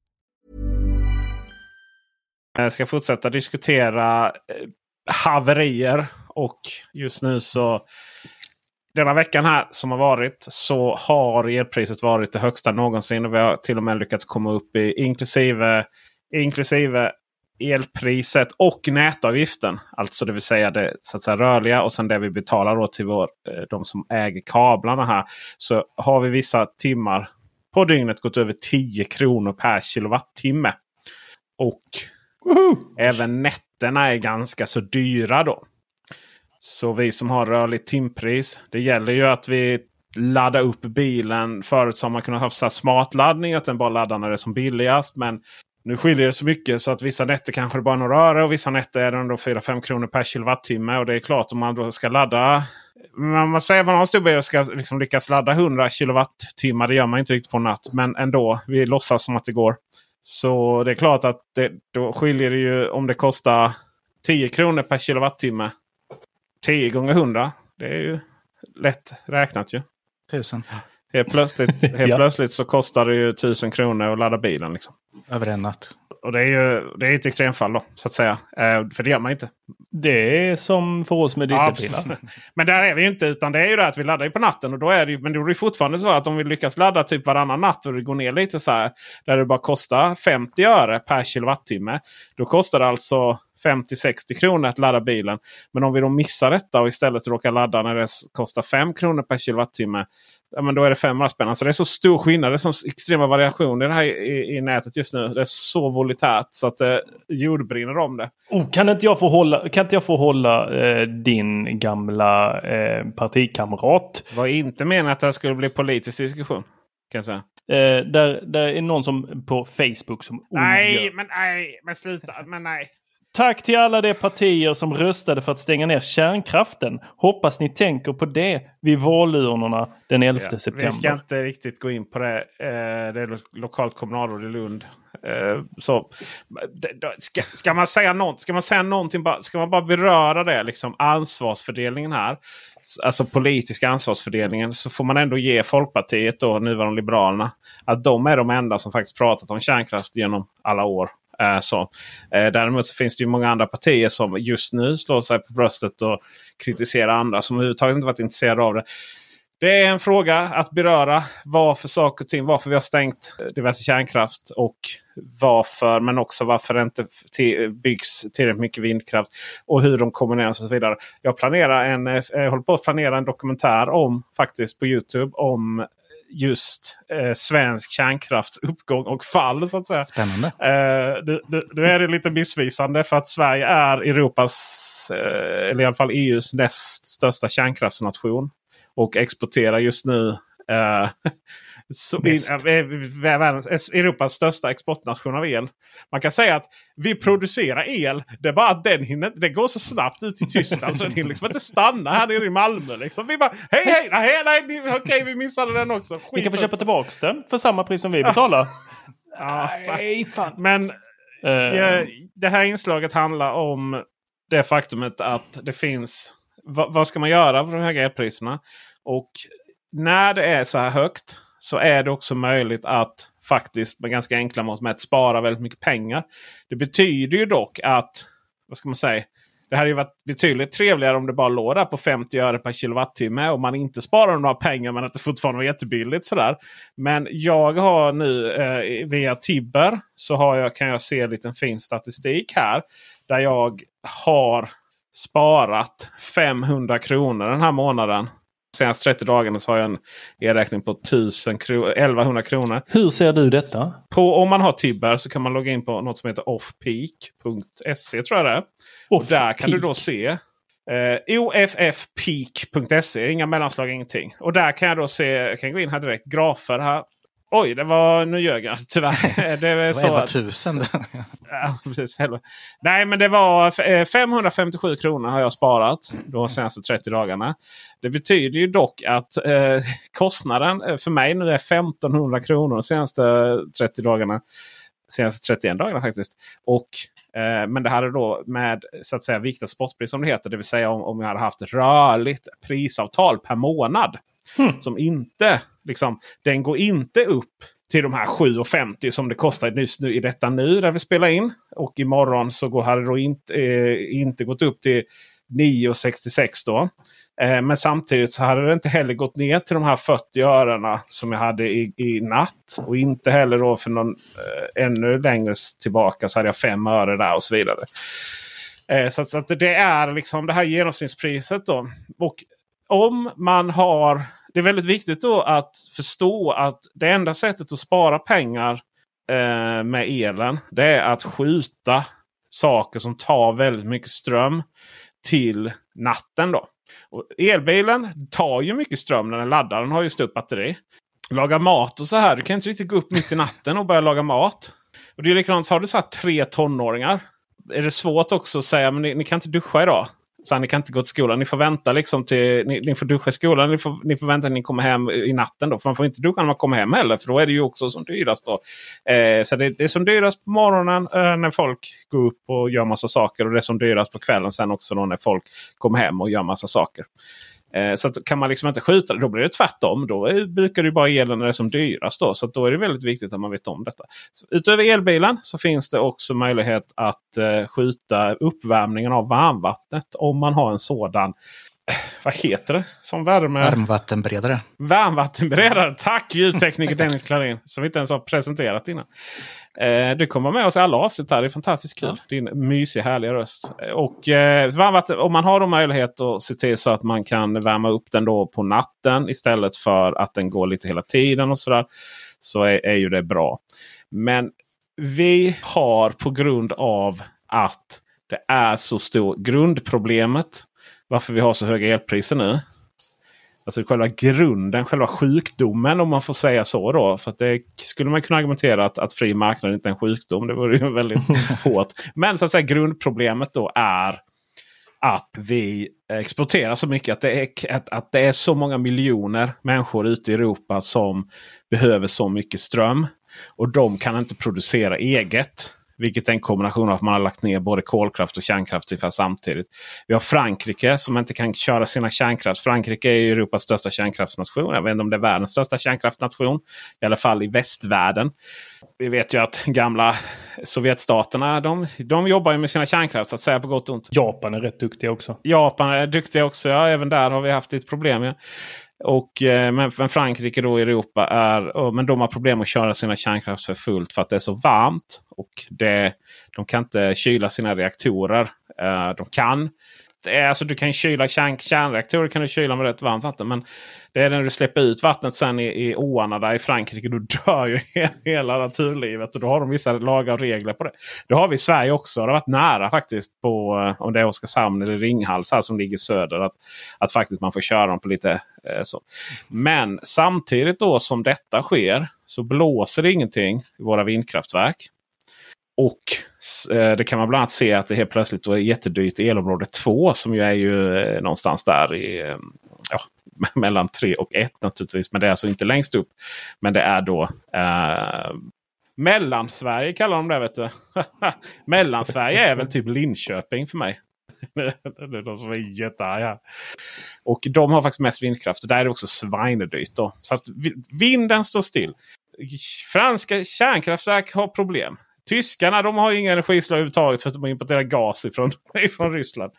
Jag ska fortsätta diskutera haverier, och just nu så denna veckan här som har varit så har elpriset varit det högsta någonsin, och vi har till och med lyckats komma upp i inklusive, inklusive elpriset och nätavgiften. Alltså det vill säga det så att säga rörliga och sen det vi betalar då till vår, de som äger kablarna här. Så har vi vissa timmar på dygnet gått över tio kronor per kilowattimme. Och uh-huh. även nätterna är ganska så dyra då. Så vi som har rörligt timpris, det gäller ju att vi laddar upp bilen. Förut så har man kunnat ha så här smartladdning, att den bara laddar när det är som billigast. Men nu skiljer det så mycket så att vissa nätter kanske det bara är några öre och vissa nätter är det ändå fyra till fem kronor per kilowattimme. Och det är klart, om man då ska ladda, man säger att man har en stor bil och ska liksom lyckas ladda hundra kilowattimmar, det gör man inte riktigt på natt. Men ändå, vi låtsas som att det går. Så det är klart att det, då skiljer det ju om det kostar tio kronor per kilowattimme. tio gånger hundra, det är ju lätt räknat ju. Tusen. Helt plötsligt, helt ja. plötsligt så kostar det ju tusen kronor att ladda bilen liksom. Över en natt. Och det är ju det är ett extremfall då, så att säga. Eh, för det gör man inte. Det är som för oss med dieselbilar. Ja, men där är vi inte, utan det är ju det att vi laddar ju på natten. Och då är det ju, men då är det fortfarande så att om vi lyckas ladda typ varannan natt och det går ner lite så här, där det bara kostar femtio öre per kilowattimme. Då kostar det alltså femtio till sextio kronor att ladda bilen. Men om vi då missar detta och istället råkar ladda när det kostar fem kronor per kilowattimme, ja, men då är det fem spänn. Så det är så stor skillnad, det är så extrema variationer det här i, i nätet just nu. Det är så volatärt så att det eh, jordbrinner om det. Oh, kan inte jag få hålla, kan inte jag få hålla eh, din gamla eh, partikamrat? Det var inte menat att det skulle bli politisk diskussion, kan jag säga. Eh, där, där är någon som på Facebook som Nej, men nej, men sluta, men nej. Tack till alla de partier som röstade för att stänga ner kärnkraften. Hoppas ni tänker på det vid valurnorna den elfte Ja, september. vi ska inte riktigt gå in på det. Eh, det är lo- lokalt kommunalråd i Lund. Eh, så, det, det, ska, ska, man säga något, ska man säga någonting, bara, ska man bara beröra det, liksom ansvarsfördelningen här. Alltså politiska ansvarsfördelningen, så får man ändå ge Folkpartiet och nuvarande Liberalerna att de är de enda som faktiskt pratat om kärnkraft genom alla år. Eh, så. Eh, däremot så finns det ju många andra partier som just nu slår sig på bröstet och kritiserar andra som överhuvudtaget inte varit intresserade av det. Det är en fråga att beröra varför saker och ting, varför vi har stängt diverse kärnkraft och varför, men också varför det inte t- byggs tillräckligt mycket vindkraft och hur de kombineras och så vidare. Jag planerar en, jag håller på att planera en dokumentär om, faktiskt på YouTube, om just eh, svensk kärnkrafts uppgång och fall, så att säga. Spännande. Eh, det, det, det är det lite missvisande för att Sverige är Europas, eh, eller i alla fall E U:s näst största kärnkraftsnation. Och exporterar just nu eh, så in, äh, världens, Europas största exportnation av el. Man kan säga att vi producerar el. Det är bara att den hinner, det går så snabbt ut i Tyskland så den hinner liksom inte stanna här nere i Malmö. Liksom. Vi bara, hej hej, nej, nej, nej okej okay, vi missade den också. Skit Ni kan få också. köpa tillbaka den för samma pris som vi betalar. Ja, nej, fan. Men uh. ja, det här inslaget handlar om det faktumet att det finns, vad, vad ska man göra för de höga elpriserna? Och när det är så här högt så är det också möjligt att faktiskt med ganska enkla mått mätt spara väldigt mycket pengar. Det betyder ju dock att, vad ska man säga, det hade ju varit betydligt trevligare om det bara låg där på femtio öre per kilowattimme och man inte sparar några pengar men att det fortfarande var jättebilligt sådär. Men jag har nu eh, via Tibber så har jag, kan jag se en liten fin statistik här där jag har sparat femhundra kronor den här månaden. Senast trettio dagarna så har jag en e-räkning på tusen kronor, elvahundra kronor. Hur ser du detta? På, om man har Tibber så kan man logga in på något som heter offpeak punkt se tror jag det är. Och där kan du då se eh, O F F peak punkt se, inga mellanslag, ingenting. Och där kan jag då se, jag kan gå in här direkt, grafer här. Oj, det var, nu ljög jag tyvärr. Det var så elva tusen. Ja, precis. Nej, men det var femhundrafemtiosju kronor har jag sparat de senaste trettio dagarna. Det betyder ju dock att eh, kostnaden för mig nu är femtonhundra kronor de senaste trettio dagarna. Senaste trettioen dagarna faktiskt. Och, eh, men det hade då med så att säga viktat spotpris som det heter. Det vill säga om, om jag hade haft ett rörligt prisavtal per månad. Hmm. Som inte, liksom, den går inte upp till de här sju femtio som det kostar just nu i detta nu där vi spelar in. Och imorgon så går, hade det då inte, eh, inte gått upp till nio sextiosex då. Eh, men samtidigt så hade det inte heller gått ner till de här fyrtio örena som jag hade i, i natt. Och inte heller då för någon eh, ännu längre tillbaka så hade jag fem öre där och så vidare. Eh, så, så att det är liksom det här genomsnittspriset då. Och om man har, det är väldigt viktigt då att förstå att det enda sättet att spara pengar eh, med elen, det är att skjuta saker som tar väldigt mycket ström till natten då. Och elbilen tar ju mycket ström när den laddar, den har ju stort batteri. Laga mat och så här, du kan inte riktigt gå upp mitt i natten och börja laga mat. Och det är likadant, så har du så här tre tonåringar. Är det svårt också att säga, men ni, ni kan inte duscha idag. Så ni kan inte gå till skolan. Ni får vänta liksom till ni, ni får duscha i skolan. Ni får, ni får vänta till ni kommer hem i natten då. För man får inte duscha när man kommer hem heller. För då är det ju också som dyrast då. Eh, så det, det är som dyrast på morgonen eh, när folk går upp och gör massa saker. Och det är som dyrast på kvällen sen också då när folk kommer hem och gör massa saker. Eh, så att kan man liksom inte skjuta det, då blir det tvärtom. Då brukar det ju bara elen när det är som dyrast då. Så att då är det väldigt viktigt att man vet om detta. Så utöver elbilen så finns det också möjlighet att eh, skjuta uppvärmningen av varmvattnet. Om man har en sådan, eh, vad heter det? Som värme... Varmvattenberedare. Varmvattenberedare. Tack ljudtekniker Dennis Klarin. Som vi inte ens har presenterat innan. Eh, du kommer med oss i alla avsnitt här. Det är fantastiskt kul. Ja. Din mysiga, härliga röst. Och eh, varmvatten, om man har då möjlighet att se till så att man kan värma upp den då på natten istället för att den går lite hela tiden och sådär. Så är, är ju det bra. Men vi har på grund av att det är så stor grundproblemet varför vi har så höga elpriser nu. Alltså själva grunden, själva sjukdomen om man får säga så då. För att det skulle man kunna argumentera att, att fri marknad inte är en sjukdom. Det vore ju väldigt hårt. Men så att säga grundproblemet då är att vi exporterar så mycket. Att det, är, att, att det är så många miljoner människor ute i Europa som behöver så mycket ström. Och de kan inte producera eget. Vilket är en kombination av att man har lagt ner både kolkraft och kärnkraft ungefär samtidigt. Vi har Frankrike som inte kan köra sina kärnkraft. Frankrike är ju Europas största kärnkraftsnation. Jag vet inte om det är världens största kärnkraftsnation. I alla fall i västvärlden. Vi vet ju att gamla Sovjetstaterna, de, de jobbar ju med sina kärnkraft så att säga på gott och ont. Japan är rätt duktiga också. Japan är duktiga också, ja. Även där har vi haft ett problem, ja. Och, eh, men, men Frankrike då i Europa är, oh, men de har problem att köra sina kärnkraft för fullt för att det är så varmt. Och det, de kan inte kyla sina reaktorer. Eh, de kan. Det är, alltså, du kan kyla kärn, kärnreaktorer kan du kyla med rätt varmt vatten. Men det är när du släpper ut vattnet sen i, i åarna där i Frankrike. Då dör ju hela naturlivet. Och då har de vissa lagar och regler på det. Det har vi i Sverige också. Det har varit nära faktiskt på, om det är Oskarshamn eller Ringhals här som ligger söder. Att, att faktiskt man får köra dem på lite eh, så. Men samtidigt då som detta sker så blåser det ingenting i våra vindkraftverk. Och eh, det kan man bland annat se att det helt plötsligt då är jättedyrt i elområde två som ju är ju eh, någonstans där i eh, ja, mellan tre och ett naturligtvis. Men det är alltså inte längst upp. Men det är då eh, Mellansverige kallar de det, vet du. Mellansverige är väl typ Linköping för mig. Det är de som är jättearga. Och de har faktiskt mest vindkraft. Och där är det också svinedyrt då. Så att vinden står still. Franska kärnkraftverk har problem. Tyskarna, de har ju inga energislag överhuvudtaget för att de importerar gas ifrån, ifrån Ryssland.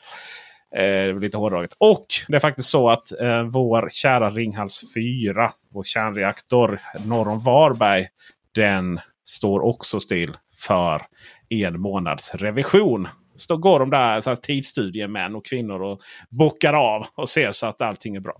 Eh, lite hårdraget. Och det är faktiskt så att eh, vår kära Ringhals fyra, vår kärnreaktor norr om Varberg, den står också still för en månads revision. Så då går de där så här, tidsstudier, män och kvinnor, och bockar av och ser så att allting är bra.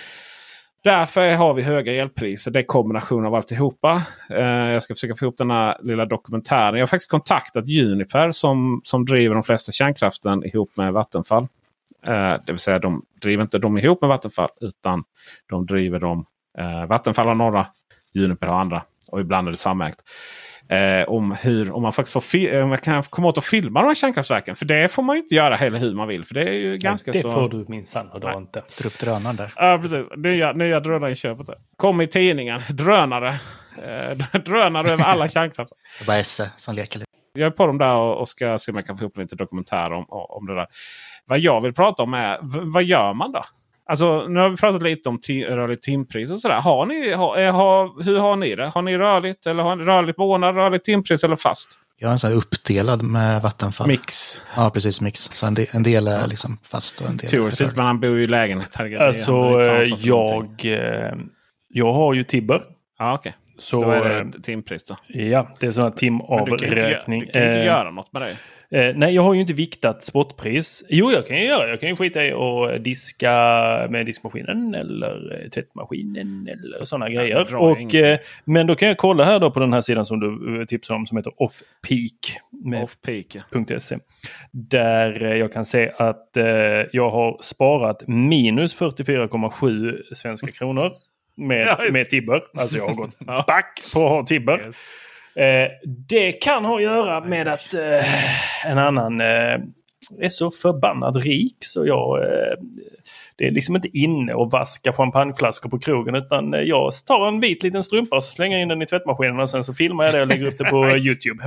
Därför har vi höga elpriser. Det är kombination av alltihopa. Eh, jag ska försöka få ihop den här lilla dokumentären. Jag har faktiskt kontaktat Uniper som, som driver de flesta kärnkraften ihop med Vattenfall. Eh, det vill säga de driver inte dem ihop med Vattenfall utan de driver dem. Eh, Vattenfall har några, Uniper har andra och ibland är det samägt. Eh, om, hur, om man faktiskt får fi- om man kan komma åt att filma de här kärnkraftverken. För det får man ju inte göra heller hur man vill. För det är ju ganska det så... Det får du minsann och då inte. Dra upp drönaren där. Ja, precis. Nya, nya drönare i köpet. Kom i tidningen. Drönare. Eh, drönare över alla kärnkraftverk. Det är bara Esse som leker lite. Jag är på dem där och, och ska se om jag kan få upp lite dokumentär om, om det där. Vad jag vill prata om är, v- vad gör man då? Alltså, nu har vi pratat lite om ti- rörligt timpris och sådär. Har ni, har, har, hur har ni det? Har ni rörligt eller har ni rörligt månad, rörligt timpris eller fast? Jag har en sån här uppdelad med Vattenfall. Mix. Ja, precis, mix. Så en del, en del är liksom fast och en del Teoretiskt, är rörlig. men han bor ju i lägenhet. Herregud, alltså, jag, jag har ju Tibber. Ja, okej. Okay. Så, då är det ett timpris då? Ja, det är sådana timavräkning. Du kan ju inte göra något med det. Eh, nej, jag har ju inte viktat spotpris. Jo, jag kan ju göra. Jag kan ju skita i och diska med diskmaskinen eller eh, tvättmaskinen eller sådana grejer. Och, eh, men då kan jag kolla här då på den här sidan som du tipsar om som heter offpeak punkt se. Där eh, jag kan se att eh, jag har sparat minus fyrtiofyra komma sju svenska kronor med, ja, med Tibber. Alltså jag har gått back på att ha Tibber. Yes. Eh, det kan ha att göra med att eh, en annan eh, är så förbannad rik så jag eh, det är liksom inte inne och vaska champagneflaskor på krogen utan eh, jag tar en vit liten strumpa och slänger in den i tvättmaskinen och sen så filmar jag det och lägger upp det på YouTube.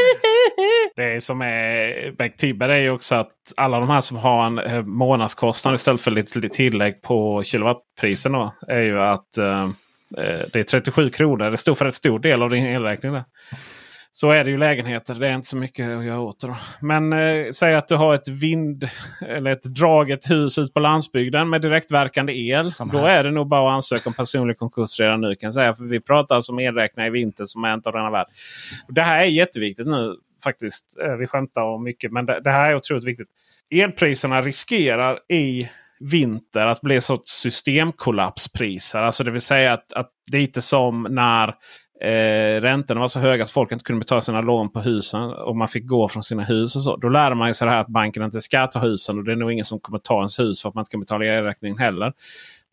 Det som är med Tibber är ju också att alla de här som har en eh, månadskostnad istället för lite, lite tillägg på kilowattprisen då, är ju att eh, det är trettiosju kronor. Det står för ett stor del av din elräkning där. Så är det ju lägenheter. Det är inte så mycket att göra åt det då. Men eh, säg att du har ett vind eller ett draget hus ut på landsbygden med direktverkande el. Då är det nog bara att ansöka om personlig konkurs redan nu kan jag säga. För vi pratar alltså om elräkningar i vinter som är inte av denna värld. Det här är jätteviktigt nu faktiskt. Vi skämtar om mycket men det, det här är otroligt viktigt. Elpriserna riskerar i vinter att bli sorts systemkollapspriser. Alltså det vill säga att, att lite som när eh, räntorna var så höga att folk inte kunde betala sina lån på husen och man fick gå från sina hus och så. Då lärde man sig det här att banken inte ska ta husen och det är nog ingen som kommer ta ens hus för att man inte kan betala elräkningen heller. Men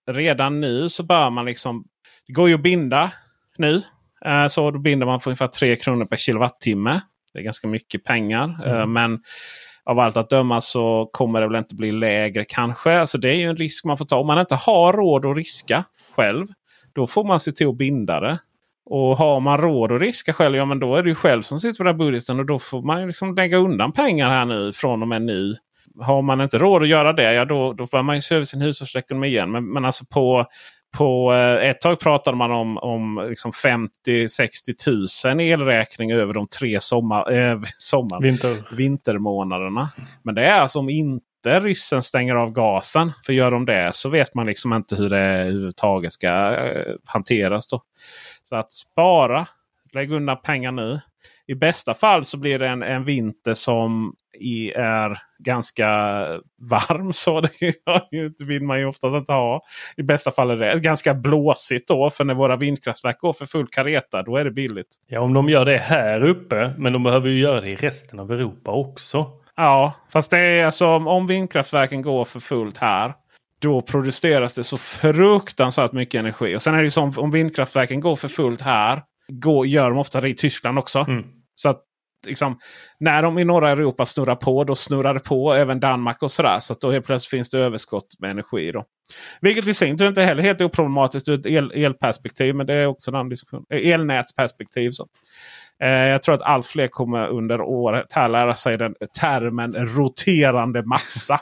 redan nu så bör man liksom... Det går ju att binda nu. Eh, så då binder man för ungefär tre kronor per kilowattimme. Det är ganska mycket pengar. Mm. Eh, men av allt att döma så kommer det väl inte bli lägre kanske. Alltså det är ju en risk man får ta. Om man inte har råd att riska själv, då får man se till att binda det. Och har man råd att riska själv, ja men då är det ju själv som sitter på den budgeten. Och då får man ju liksom lägga undan pengar här nu från och med nu. Har man inte råd att göra det, ja då, då får man ju se över sin hushållsekonomi igen. Men, men alltså på, på ett tag pratade man om, om liksom femtio till sextio tusen elräkning över de tre sommar, äh, sommar, Vinter. vintermånaderna. Men det är alltså om inte ryssen stänger av gasen. För gör de det så vet man liksom inte hur det överhuvudtaget ska äh, hanteras då. Så att spara, lägg undan pengar nu. I bästa fall så blir det en, en vinter som i är ganska varm. Så det vill man ju oftast inte ha. I bästa fall är det ganska blåsigt då. För när våra vindkraftverk går för full kareta, då är det billigt. Ja, om de gör det här uppe. Men de behöver ju göra det i resten av Europa också. Ja, fast det är alltså om vindkraftverken går för fullt här, då produceras det så fruktansvärt mycket energi. Och sen är det ju som om vindkraftverken går för fullt här, går, gör de ofta det i Tyskland också. Mm. Så att liksom, när de i norra Europa snurrar på, då snurrar det på även Danmark och sådär. Så att då helt plötsligt finns det överskott med energi då. Vilket vi ser inte, inte heller helt oproblematiskt ur ett el, elperspektiv, men det är också en annan diskussion. Elnätsperspektiv så. Eh, jag tror att allt fler kommer under året här lära sig den termen roterande massa.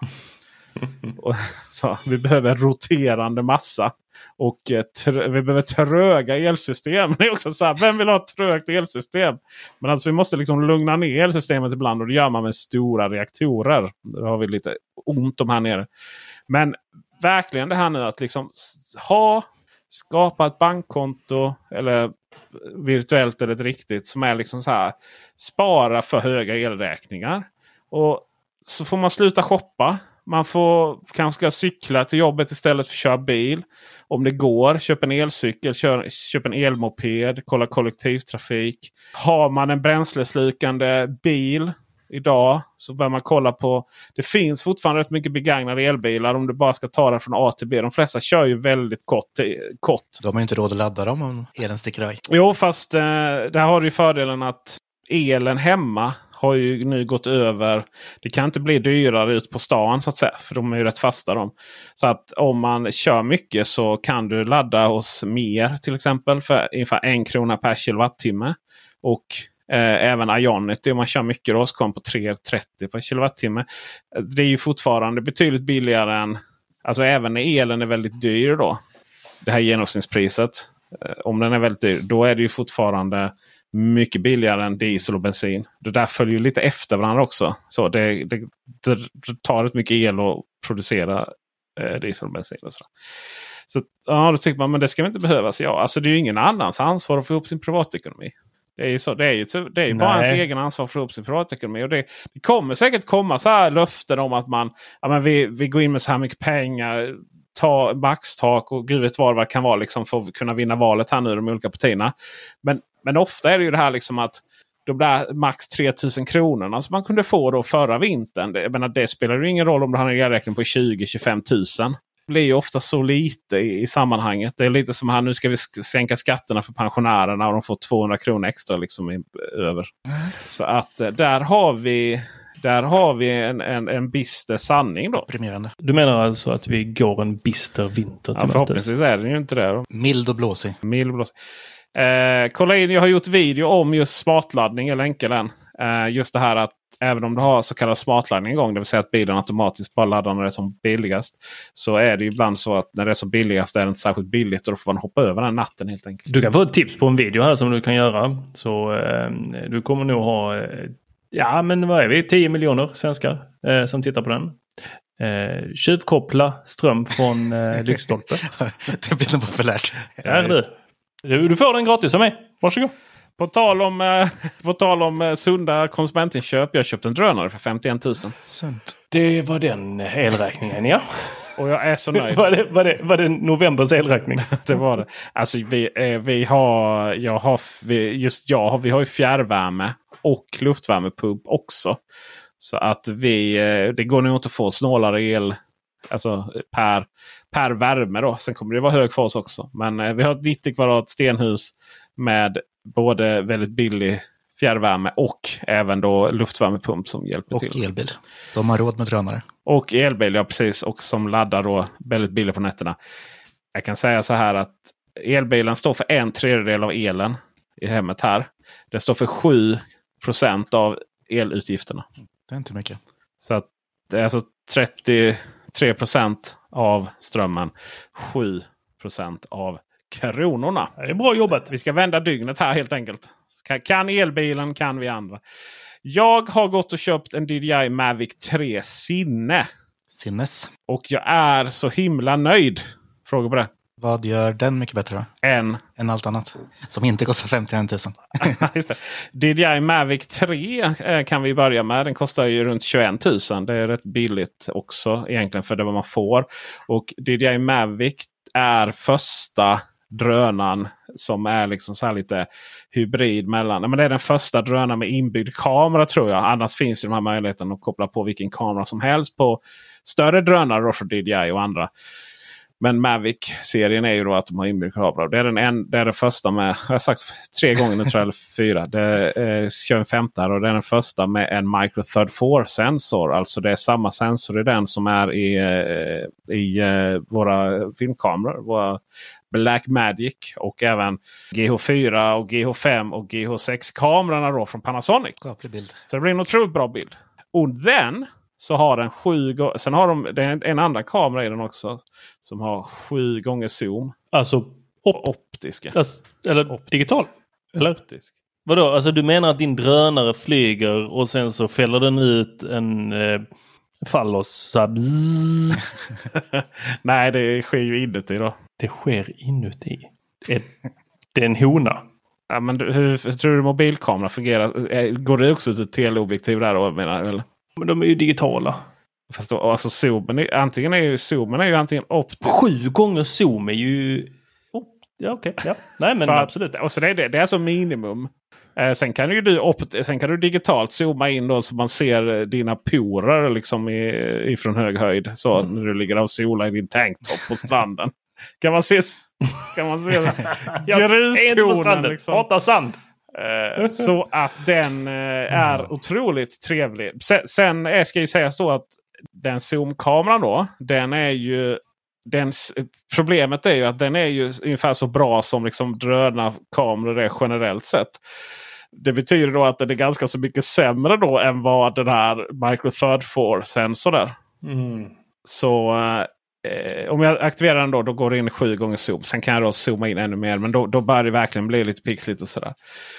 Och, så, vi behöver roterande massa. Och tr- vi behöver tröga elsystem. Det är också så här, vem vill ha ett trögt elsystem? Men alltså vi måste liksom lugna ner elsystemet ibland. Och det gör man med stora reaktorer. Då har vi lite ont om här nere. Men verkligen det här nu att liksom ha, skapa ett bankkonto. Eller virtuellt eller ett riktigt. Som är liksom så här, spara för höga elräkningar. Och så får man sluta shoppa. Man får kanske cykla till jobbet istället för att köra bil. Om det går, köp en elcykel, kör, köp en elmoped, kolla kollektivtrafik. Har man en bränsleslukande bil idag så bör man kolla på... Det finns fortfarande rätt mycket begagnade elbilar om du bara ska ta den från A till B. De flesta kör ju väldigt kort. kort. De har ju inte råd att ladda dem om elen sticker iväg. Jo, fast eh, där har du ju fördelen att elen hemma har ju nu gått över. Det kan inte bli dyrare ut på stan så att säga. För de är ju rätt fasta de. Så att om man kör mycket så kan du ladda hos Mer till exempel. För ungefär en krona per kilowattimme. Och eh, även Ionity om man kör mycket då så kommer på tre trettio per kilowattimme. Det är ju fortfarande betydligt billigare än. Alltså även när elen är väldigt dyr då. Det här genomsnittspriset. Eh, om den är väldigt dyr. Då är det ju fortfarande mycket billigare än diesel och bensin. Det där följer ju lite efter varandra också. Så det, det, det tar ett mycket el att producera eh, diesel och bensin. Och så så ja, då tycker man men det ska vi inte behövas. Ja, alltså det är ju ingen annans ansvar att få ihop sin privatekonomi. Det är ju, så, det är ju, det är ju bara ens egen ansvar för att få ihop sin privatekonomi. Och det, det kommer säkert komma så här löften om att man ja, men vi, vi går in med så här mycket pengar, ta maxtak och gud vet vad det kan vara liksom, för att kunna vinna valet här nu de olika partierna. Men Men ofta är det ju det här liksom att de där max tre tusen kronorna som man kunde få då förra vintern. Det, jag menar, det spelar ju ingen roll om du har en elräkning på tjugo till tjugofem tusen. Det blir ju ofta så lite i, i sammanhanget. Det är lite som här, nu ska vi sänka skatterna för pensionärerna och de får tvåhundra kronor extra liksom i, över. Så att där har vi... Där har vi en, en, en bister sanning då. Primerande. Du menar alltså att vi går en bister vinter till ja, förhoppningsvis är det ju inte det då. Mild och blåsig. Mild och blåsig. Eh, kolla in, jag har gjort video om just smartladdning eller enkeln. Eh, just det här att även om du har så kallad smartladdning igång, det vill säga att bilen automatiskt bara laddar när det är som billigast. Så är det ju ibland så att när det är som billigast är det inte särskilt billigt och då får man hoppa över den natten helt enkelt. Du kan få ett tips på en video här som du kan göra. Så eh, du kommer nog ha, eh, ja men vad är vi, tio miljoner svenskar eh, som tittar på den. Eh, tjuvkoppla ström från eh, lyktstolpe. Det blir nog populärt. Ja, är det. Du, du får den gratis av mig. Varsågod. På tal om, eh, på tal om eh, sunda konsumentinköp. Jag köpte en drönare för femtioen tusen. Sunt. Det var den elräkningen, ja. Och jag är så nöjd. var, det, var, det, var det novembers elräkning? Det var det. Alltså vi, eh, vi har, jag har, vi, just jag har, vi har ju fjärrvärme och luftvärmepump också. Så att vi, eh, det går nog inte att få snålare el Alltså per, per värme då. Sen kommer det vara hög för oss också. Men eh, vi har ett nittio kvadrat stenhus med både väldigt billig fjärrvärme och även då luftvärmepump som hjälper och till. Och elbil. De har råd med drönare. Och elbil, ja precis. Och som laddar då väldigt billigt på nätterna. Jag kan säga så här att elbilen står för en tredjedel av elen i hemmet här. Det står för sju procent av elutgifterna. Det är inte mycket. Så att det är alltså trettiotre procent av strömmen. sju procent av kronorna. Det är bra jobbat. Vi ska vända dygnet här helt enkelt. Kan elbilen, kan vi andra. Jag har gått och köpt en D J I Mavic tre Sinne. Sinnes. Och jag är så himla nöjd. Fråga på det. Vad gör den mycket bättre då? Än? Än allt annat. Som inte kostar femtioen tusen. Just det. D J I Mavic tre kan vi börja med. Den kostar ju runt tjugoen tusen. Det är rätt billigt också egentligen för det vad man får. Och D J I Mavic är första drönaren som är liksom så här lite hybrid mellan. Men det är den första drönaren med inbyggd kamera tror jag. Annars finns ju de här möjligheten att koppla på vilken kamera som helst på större drönare då för D J I och andra. Men Mavic-serien är ju då att de har inbyggd kamera. Det är den, en, det är den första med, jag har sagt tre gånger nu tror jag, eller fyra. Det är tjugoen femte här och det är den första med en Micro Third Four-sensor. Alltså det är samma sensor i den som är i, i våra filmkameror. Våra Blackmagic och även G H fyra och G H fem och G H sex-kamerorna då från Panasonic. Bild. Så det blir en otroligt bra bild. Och den så har den sju gånger... Sen har de det är en annan kamera i den också som har sju gånger zoom. Alltså op- optiska. Alltså, eller optisk. Digital? Eller? Optisk. Vadå? Alltså du menar att din drönare flyger och sen så fäller den ut en eh, fallos så här. Nej, det sker ju inuti då. Det sker inuti. Ett, det är en hona. Ja, men hur, hur tror du mobilkamera fungerar? Går det också till teleobjektiv där då, menar eller? Men de är ju digitala. Fast då, alltså zoomen är, antingen är ju zoomen är ju antingen optisk. Sju gånger zoom är ju... Oh, ja, okej. Okay, ja. Nej, men att, absolut. Och så det är det. Det är alltså minimum. Eh, sen kan ju du opt- sen kan du digitalt zooma in då så man ser dina porer liksom i, ifrån hög höjd. Så mm. när du ligger och solar i din tanktop på stranden. Kan man se kan man se gruskornen liksom. Hata sand. Uh, så att den uh, är mm. otroligt trevlig. Sen, sen är, ska ju sägas då att den zoomkameran då, den är ju den, problemet är ju att den är ju ungefär så bra som liksom drönarkameror är generellt sett. Det betyder då att den är ganska så mycket sämre då än vad den här Micro Third Four-sensor där. Mm. Så eh, om jag aktiverar den då, då går det in sju gånger zoom. Sen kan jag då zooma in ännu mer, men då, då börjar det verkligen bli lite pixligt och sådär.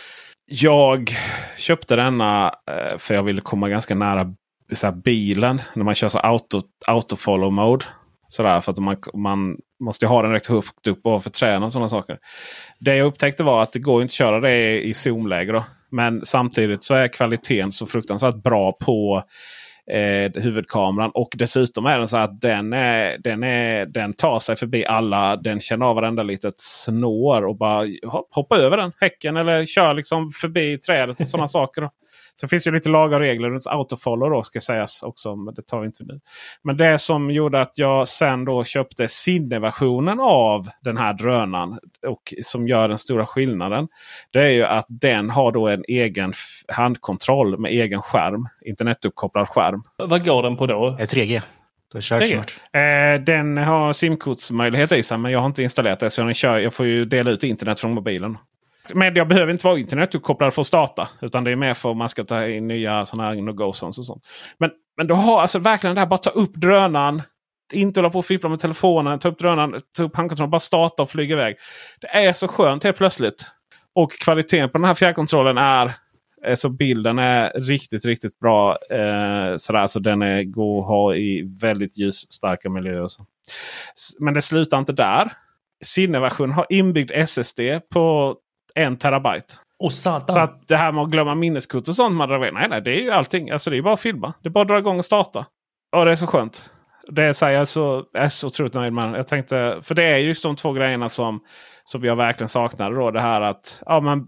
Jag köpte denna eh, för jag ville komma ganska nära så här, bilen när man kör så auto, autofollow mode. Sådär, för att man, man måste ha den rätt högt upp och för träna och sådana saker. Det jag upptäckte var att det går inte att köra det i zoomläge då. Men samtidigt så är kvaliteten så fruktansvärt bra på eh, huvudkameran. Och dessutom är den så att den, är, den, är, den tar sig förbi alla. Den känner av varenda litet snår och bara hoppa över den häcken eller kör liksom förbi trädet och sådana saker då. Sen finns ju lite lagar och regler runt autofollow då ska sägas också. Men det tar vi inte nu. Men det som gjorde att jag sen då köpte Sinne-versionen av den här drönaren. Och som gör den stora skillnaden. Det är ju att den har då en egen handkontroll med egen skärm. Internetuppkopplad skärm. Vad går den på då? tre G. Du har kört snart. Eh, den har simkortsmöjlighet i sig. Men jag har inte installerat det. Så den kör, jag får ju dela ut internet från mobilen. Men jag behöver inte vara internetuppkopplad för att starta. Utan det är mer för att man ska ta in nya sådana här no-go-zones och sånt. Men, men då har alltså verkligen det här bara ta upp drönaren. Inte hålla på och fippla med telefonen. Ta upp drönaren, ta upp handkontrollen, bara starta och flyga iväg. Det är så skönt helt plötsligt. Och kvaliteten på den här fjärrkontrollen är... Så bilden är riktigt, riktigt bra. Eh, sådär, så den är god att ha i väldigt ljusstarka miljöer. Och så. Men det slutar inte där. Sinne-versionen har inbyggd S S D på en terabyte. Och så att det här med att glömma minneskort och sånt man drar iväg. Nej, nej, det är ju allting. Alltså det är bara att filma. Det är bara att dra igång och starta. Och det är så skönt. Det är så, jag är så, jag är så otroligt nöjd med. Jag tänkte, för det är just de två grejerna som, som jag verkligen saknade då. Det här att ja, men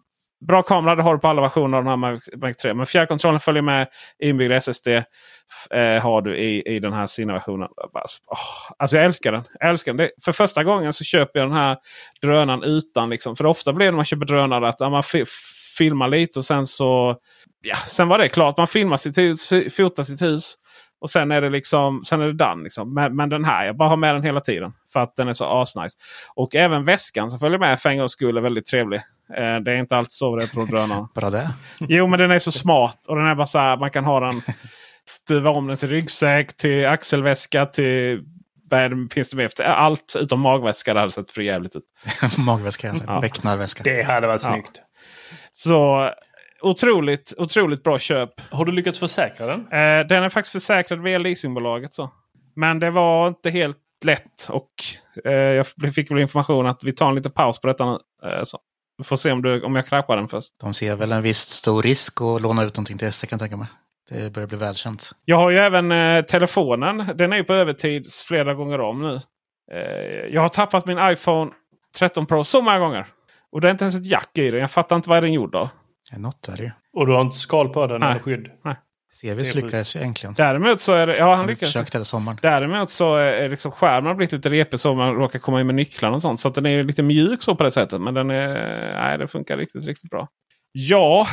bra kamera, det har du på alla versioner av den här Mavic tre. Men fjärrkontrollen följer med, inbyggd S S D eh, har du i, i den här Sina-versionen. Oh, alltså jag älskar den. Jag älskar den. Det, för första gången så köper jag den här drönaren utan liksom. För ofta blir det när man köper drönare att ja, man fi, filmar lite och sen så... Ja, sen var det klart. Man filmar sitt hus, fotar sitt hus. Och sen är det liksom, sen är det done liksom. Men, men den här, jag bara har med den hela tiden. För att den är så asnice. Och även väskan som följer med för en gångs skull är väldigt trevlig. Eh, det är inte alltid så det är på drönaren. Bara det? Jo, men den är så smart. Och den är bara så här, man kan ha den, stuva om den till ryggsäck, till axelväska, till... Finns det med efter allt utom magväska. Det hade sett för jävligt ut. Magväska, alltså. Ja. Becknarväska. Det hade varit snyggt. Ja. Så... Otroligt, otroligt bra köp. Har du lyckats försäkra den? Eh, den är faktiskt försäkrad via leasingbolaget. Så. Men det var inte helt lätt. Och eh, jag fick väl information att vi tar en liten paus på detta. Eh, så. Vi får se om, du, om jag kraschar den först. De ser väl en viss stor risk att låna ut någonting till S E, kan jag tänka mig. Det börjar bli välkänt. Jag har ju även eh, telefonen. Den är ju på övertid flera gånger om nu. Eh, jag har tappat min iPhone tretton Pro så många gånger. Och det är inte ens ett jack i den. Jag fattar inte vad den gjorde då. Något är det ju. Och du har inte skal på den eller skydd? Nej. C V lyckades ju äntligen. Däremot så är det... Ja, han lyckades. Försökt hela sommaren. Däremot så är liksom skärmen blivit lite repig så man råkar komma in med nycklarna och sånt. Så att den är lite mjuk så på det sättet. Men den är... Nej, det funkar riktigt, riktigt bra. Ja,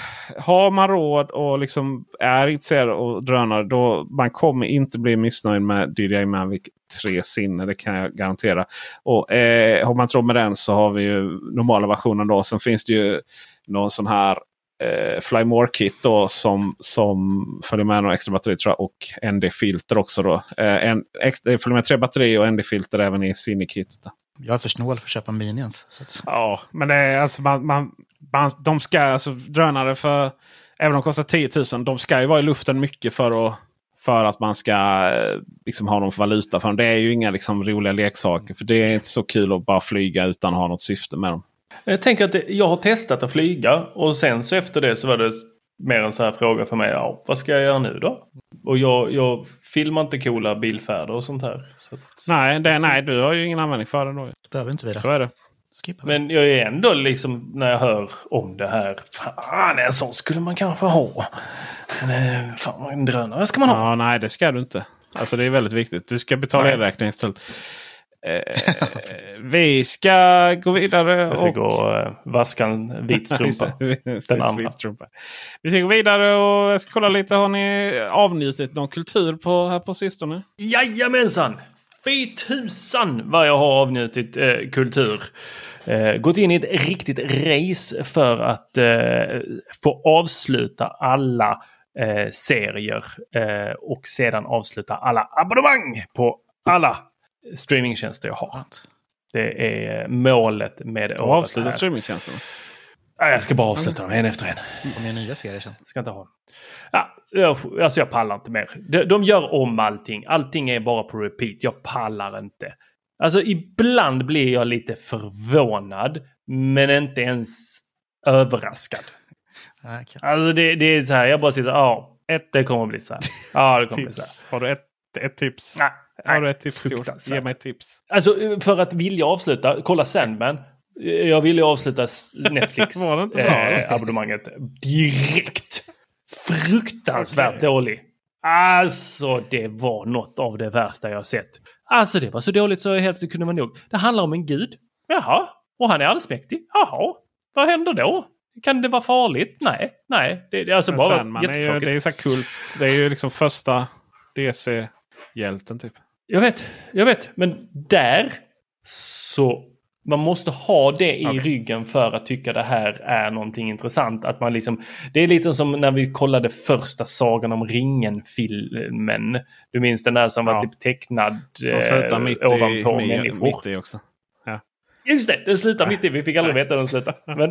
har man råd och liksom är intresserad och drönare, då man kommer inte bli missnöjd med D J I Mavic tre Sinne, det kan jag garantera. Och eh, har man tråd med den så har vi ju normala versionen då. Sen finns det ju någon sån här eh, Fly More Kit då som, som följer med några extra batteri tror jag, och N D-filter också då. Eh, en, extra, följer med tre batteri och N D-filter även i Cine-kit. Jag är för snål för att köpa mini ens. Så att... Ja, men det är alltså man, man, man, de ska alltså drönare för, även om de kostar tio tusen, de ska ju vara i luften mycket för att för att man ska liksom ha någon valuta för dem. Det är ju inga liksom roliga leksaker, för det är inte så kul att bara flyga utan ha något syfte med dem. Jag tänker att det, jag har testat att flyga och sen så efter det så var det mer en så här fråga för mig. Ja, vad ska jag göra nu då? Och jag, jag filmar inte coola bilfärder och sånt här. Så att... nej, det, nej, du har ju ingen användning för det då. Det behöver inte vi det. Så är det. Skippa. Men jag är ändå liksom, när jag hör om det här, fan, en sån skulle man kanske ha. Men fan, en drönare ska man ha. Ja, nej, det ska du inte. Alltså det är väldigt viktigt. Du ska betala elräkningen istället. Eh, vi ska gå vidare. Jag ska och... gå uh, vaska en vit strumpa. Den andra. Vi ska gå vidare och jag ska kolla lite. Har ni avnjutit någon kultur på, här på sistone? Jajamensan! Fy tusan vad jag har avnjutit eh, kultur. Eh, gått in i ett riktigt race för att eh, få avsluta alla eh, serier eh, och sedan avsluta alla abonnemang på alla streamingtjänster jag har. Det är målet med året. Avsluta streamingtjänsterna? Jag ska bara avsluta dem en efter en. Om det är nya serier sen. Ska inte ha. Ja, jag, alltså jag pallar inte mer. De, de gör om allting. Allting är bara på repeat. Jag pallar inte. Alltså ibland blir jag lite förvånad. Men inte ens överraskad. Okay. Alltså det, det är så här. Jag bara sitter. Ja, ett det kommer att bli så här. Ja, det kommer tips. Bli så här. Har du ett, ett tips? Nej. Har du ett tips? Ge mig ett tips. Alltså för att vilja avsluta. Kolla Sandman. Jag ville avsluta Netflix eh, abonnemanget direkt. Fruktansvärt okay. dålig. Alltså det var något av det värsta jag sett. Alltså det var så dåligt så hälften kunde man nog. Det handlar om en gud. Jaha. Och han är allsmäktig. Jaha. Vad händer då? Kan det vara farligt? Nej. Nej. Det, det är alltså men bara sen, man är ju, det är ju så kult. Det är ju liksom första D C-hjälten typ. Jag vet. Jag vet. Men där så... Man måste ha det i okay. ryggen för att tycka det här är någonting intressant. Att man liksom, det är lite som när vi kollade första Sagan om ringen-filmen. Du minns den där som ja. var typ tecknad eh, mitt ovanpå i, människor. Mitt i också. Ja. Just det, den slutar ja. mitt i. Vi fick aldrig veta den slutar. Men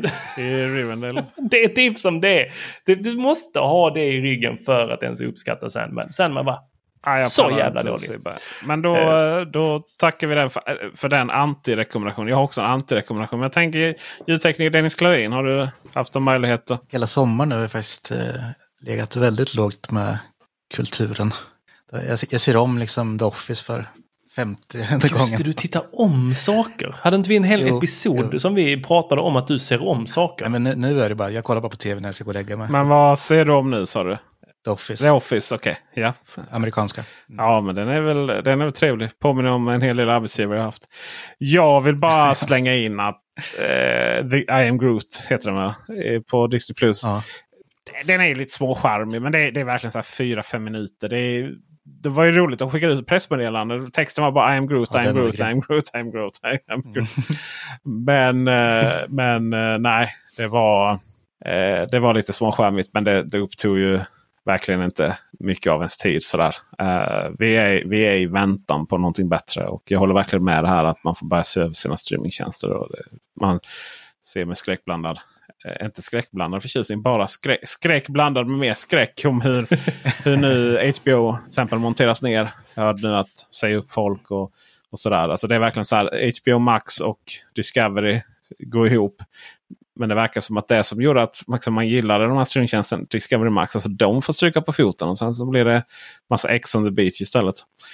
det är tips om det. Du, du måste ha det i ryggen för att ens uppskatta Sandman. Sandman var Ah, så jävla dåligt. Men då, uh, då tackar vi den för, för den antirekommendation. Jag har också en antirekommendation. Men jag tänker, ljudtekniker Dennis Klarin, har du haft en möjlighet då? Hela sommaren har vi faktiskt eh, legat väldigt lågt med kulturen. Jag, jag ser om liksom The Office för femtionde gången. Just det, du tittar om saker. Hade inte vi en hel jo, episod jo. som vi pratade om att du ser om saker? Nej, men nu, nu är det bara, jag kollar bara på tv när jag ska gå och lägga mig. Men vad ser du om nu, sa du? The Office. The Office, okej. Okay. Ja. Amerikanska. Mm. Ja, men den är väl den är väl trevlig. Påminner om en hel del arbetsgivare jag haft. Jag vill bara slänga in att uh, The, I Am Groot heter den va? På Disney Plus. Ja. Den är lite småcharmig, men det är, det är verkligen så här fyra, fem minuter. Det, är, det var ju roligt att skicka ut ett pressmeddelande. Texten var bara I am Groot, ja, I am Groot, I am Groot, I am Groot, I am Groot. men uh, men uh, nej, det var, uh, det var lite småcharmigt, men det, det upptog ju verkligen inte mycket av ens tid sådär. Uh, vi, är, vi är i väntan på någonting bättre och jag håller verkligen med det här att man får börja se över sina streamingtjänster och det, man ser med skräckblandad uh, inte skräckblandad förtjusning, bara skrä, skräck blandad med mer skräck om hur, hur nu H B O till exempel monteras ner. Jag hörde nu att säga upp folk och, och sådär. Alltså det är verkligen så här, H B O Max och Discovery går ihop. Men det verkar som att det som gjorde att liksom, man gillade de här streamingtjänsten Discovery Max, alltså de får stryka på foten och sen så blir det massa X on the beach istället.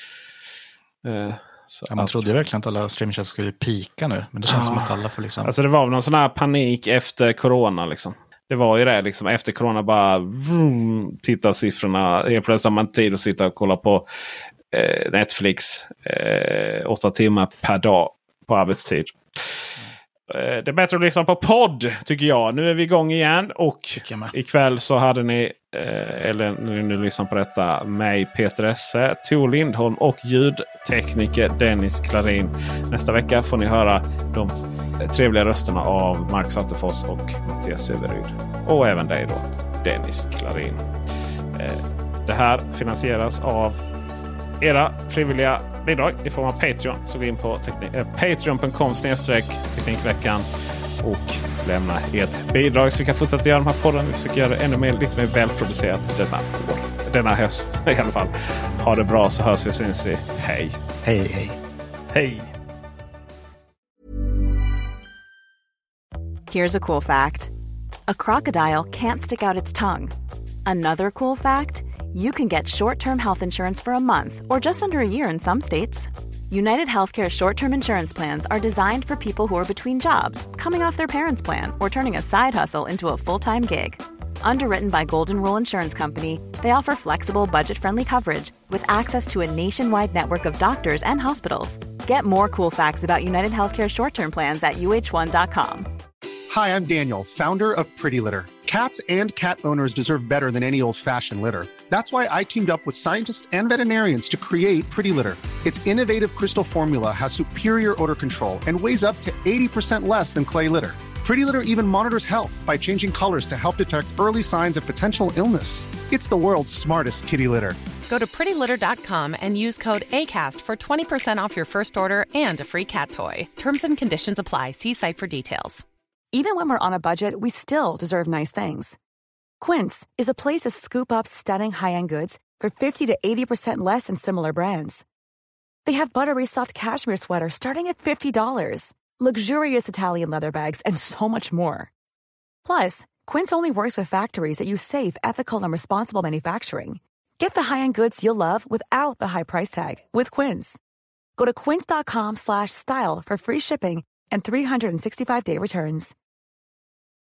Uh, så ja, man att, trodde ju verkligen att alla streamingtjänster skulle pika nu, men det känns ah, som att alla får liksom... Alltså det var någon sån här panik efter corona liksom. Det var ju det liksom, efter corona bara vroom, titta siffrorna, helt plötsligt har man tid att sitta och kolla på eh, Netflix eh, åtta timmar per dag på arbetstid. Det är bättre att lyssna på podd tycker jag. Nu är vi igång igen och ikväll så hade ni, eh, eller nu, nu lyssnar på detta, mig Peter Esse, Tor Lindholm och ljudtekniker Dennis Klarin. Nästa vecka får ni höra de trevliga rösterna av Mark Satterfors och Mattias Severyd. Och även dig då, Dennis Klarin. Eh, det här finansieras av era frivilliga bidrag i form av Patreon. Så gå in på äh, patreon punkt com snedstreck teknikveckan och lämna ert bidrag så vi kan fortsätta göra de här podden. Vi försöker göra det ännu mer, lite mer välproducerat denna, denna höst i alla fall. Ha det bra så hörs vi och syns vi. Hej! Hej, hej! Hej! Here's a cool fact. A crocodile can't stick out its tongue. Another cool fact, you can get short-term health insurance for a month or just under a year in some states. United Healthcare short-term insurance plans are designed for people who are between jobs, coming off their parents' plan, or turning a side hustle into a full-time gig. Underwritten by Golden Rule Insurance Company, they offer flexible, budget-friendly coverage with access to a nationwide network of doctors and hospitals. Get more cool facts about United Healthcare short-term plans at U H one dot com. Hi, I'm Daniel, founder of Pretty Litter. Cats and cat owners deserve better than any old-fashioned litter. That's why I teamed up with scientists and veterinarians to create Pretty Litter. Its innovative crystal formula has superior odor control and weighs up to eighty percent less than clay litter. Pretty Litter even monitors health by changing colors to help detect early signs of potential illness. It's the world's smartest kitty litter. Go to pretty litter dot com and use code ACAST for twenty percent off your first order and a free cat toy. Terms and conditions apply. See site for details. Even when we're on a budget, we still deserve nice things. Quince is a place to scoop up stunning high-end goods for fifty to eighty percent less than similar brands. They have buttery soft cashmere sweaters starting at fifty dollars, luxurious Italian leather bags, and so much more. Plus, Quince only works with factories that use safe, ethical, and responsible manufacturing. Get the high-end goods you'll love without the high price tag with Quince. Go to quince dot com slash style for free shipping and three hundred sixty-five day returns.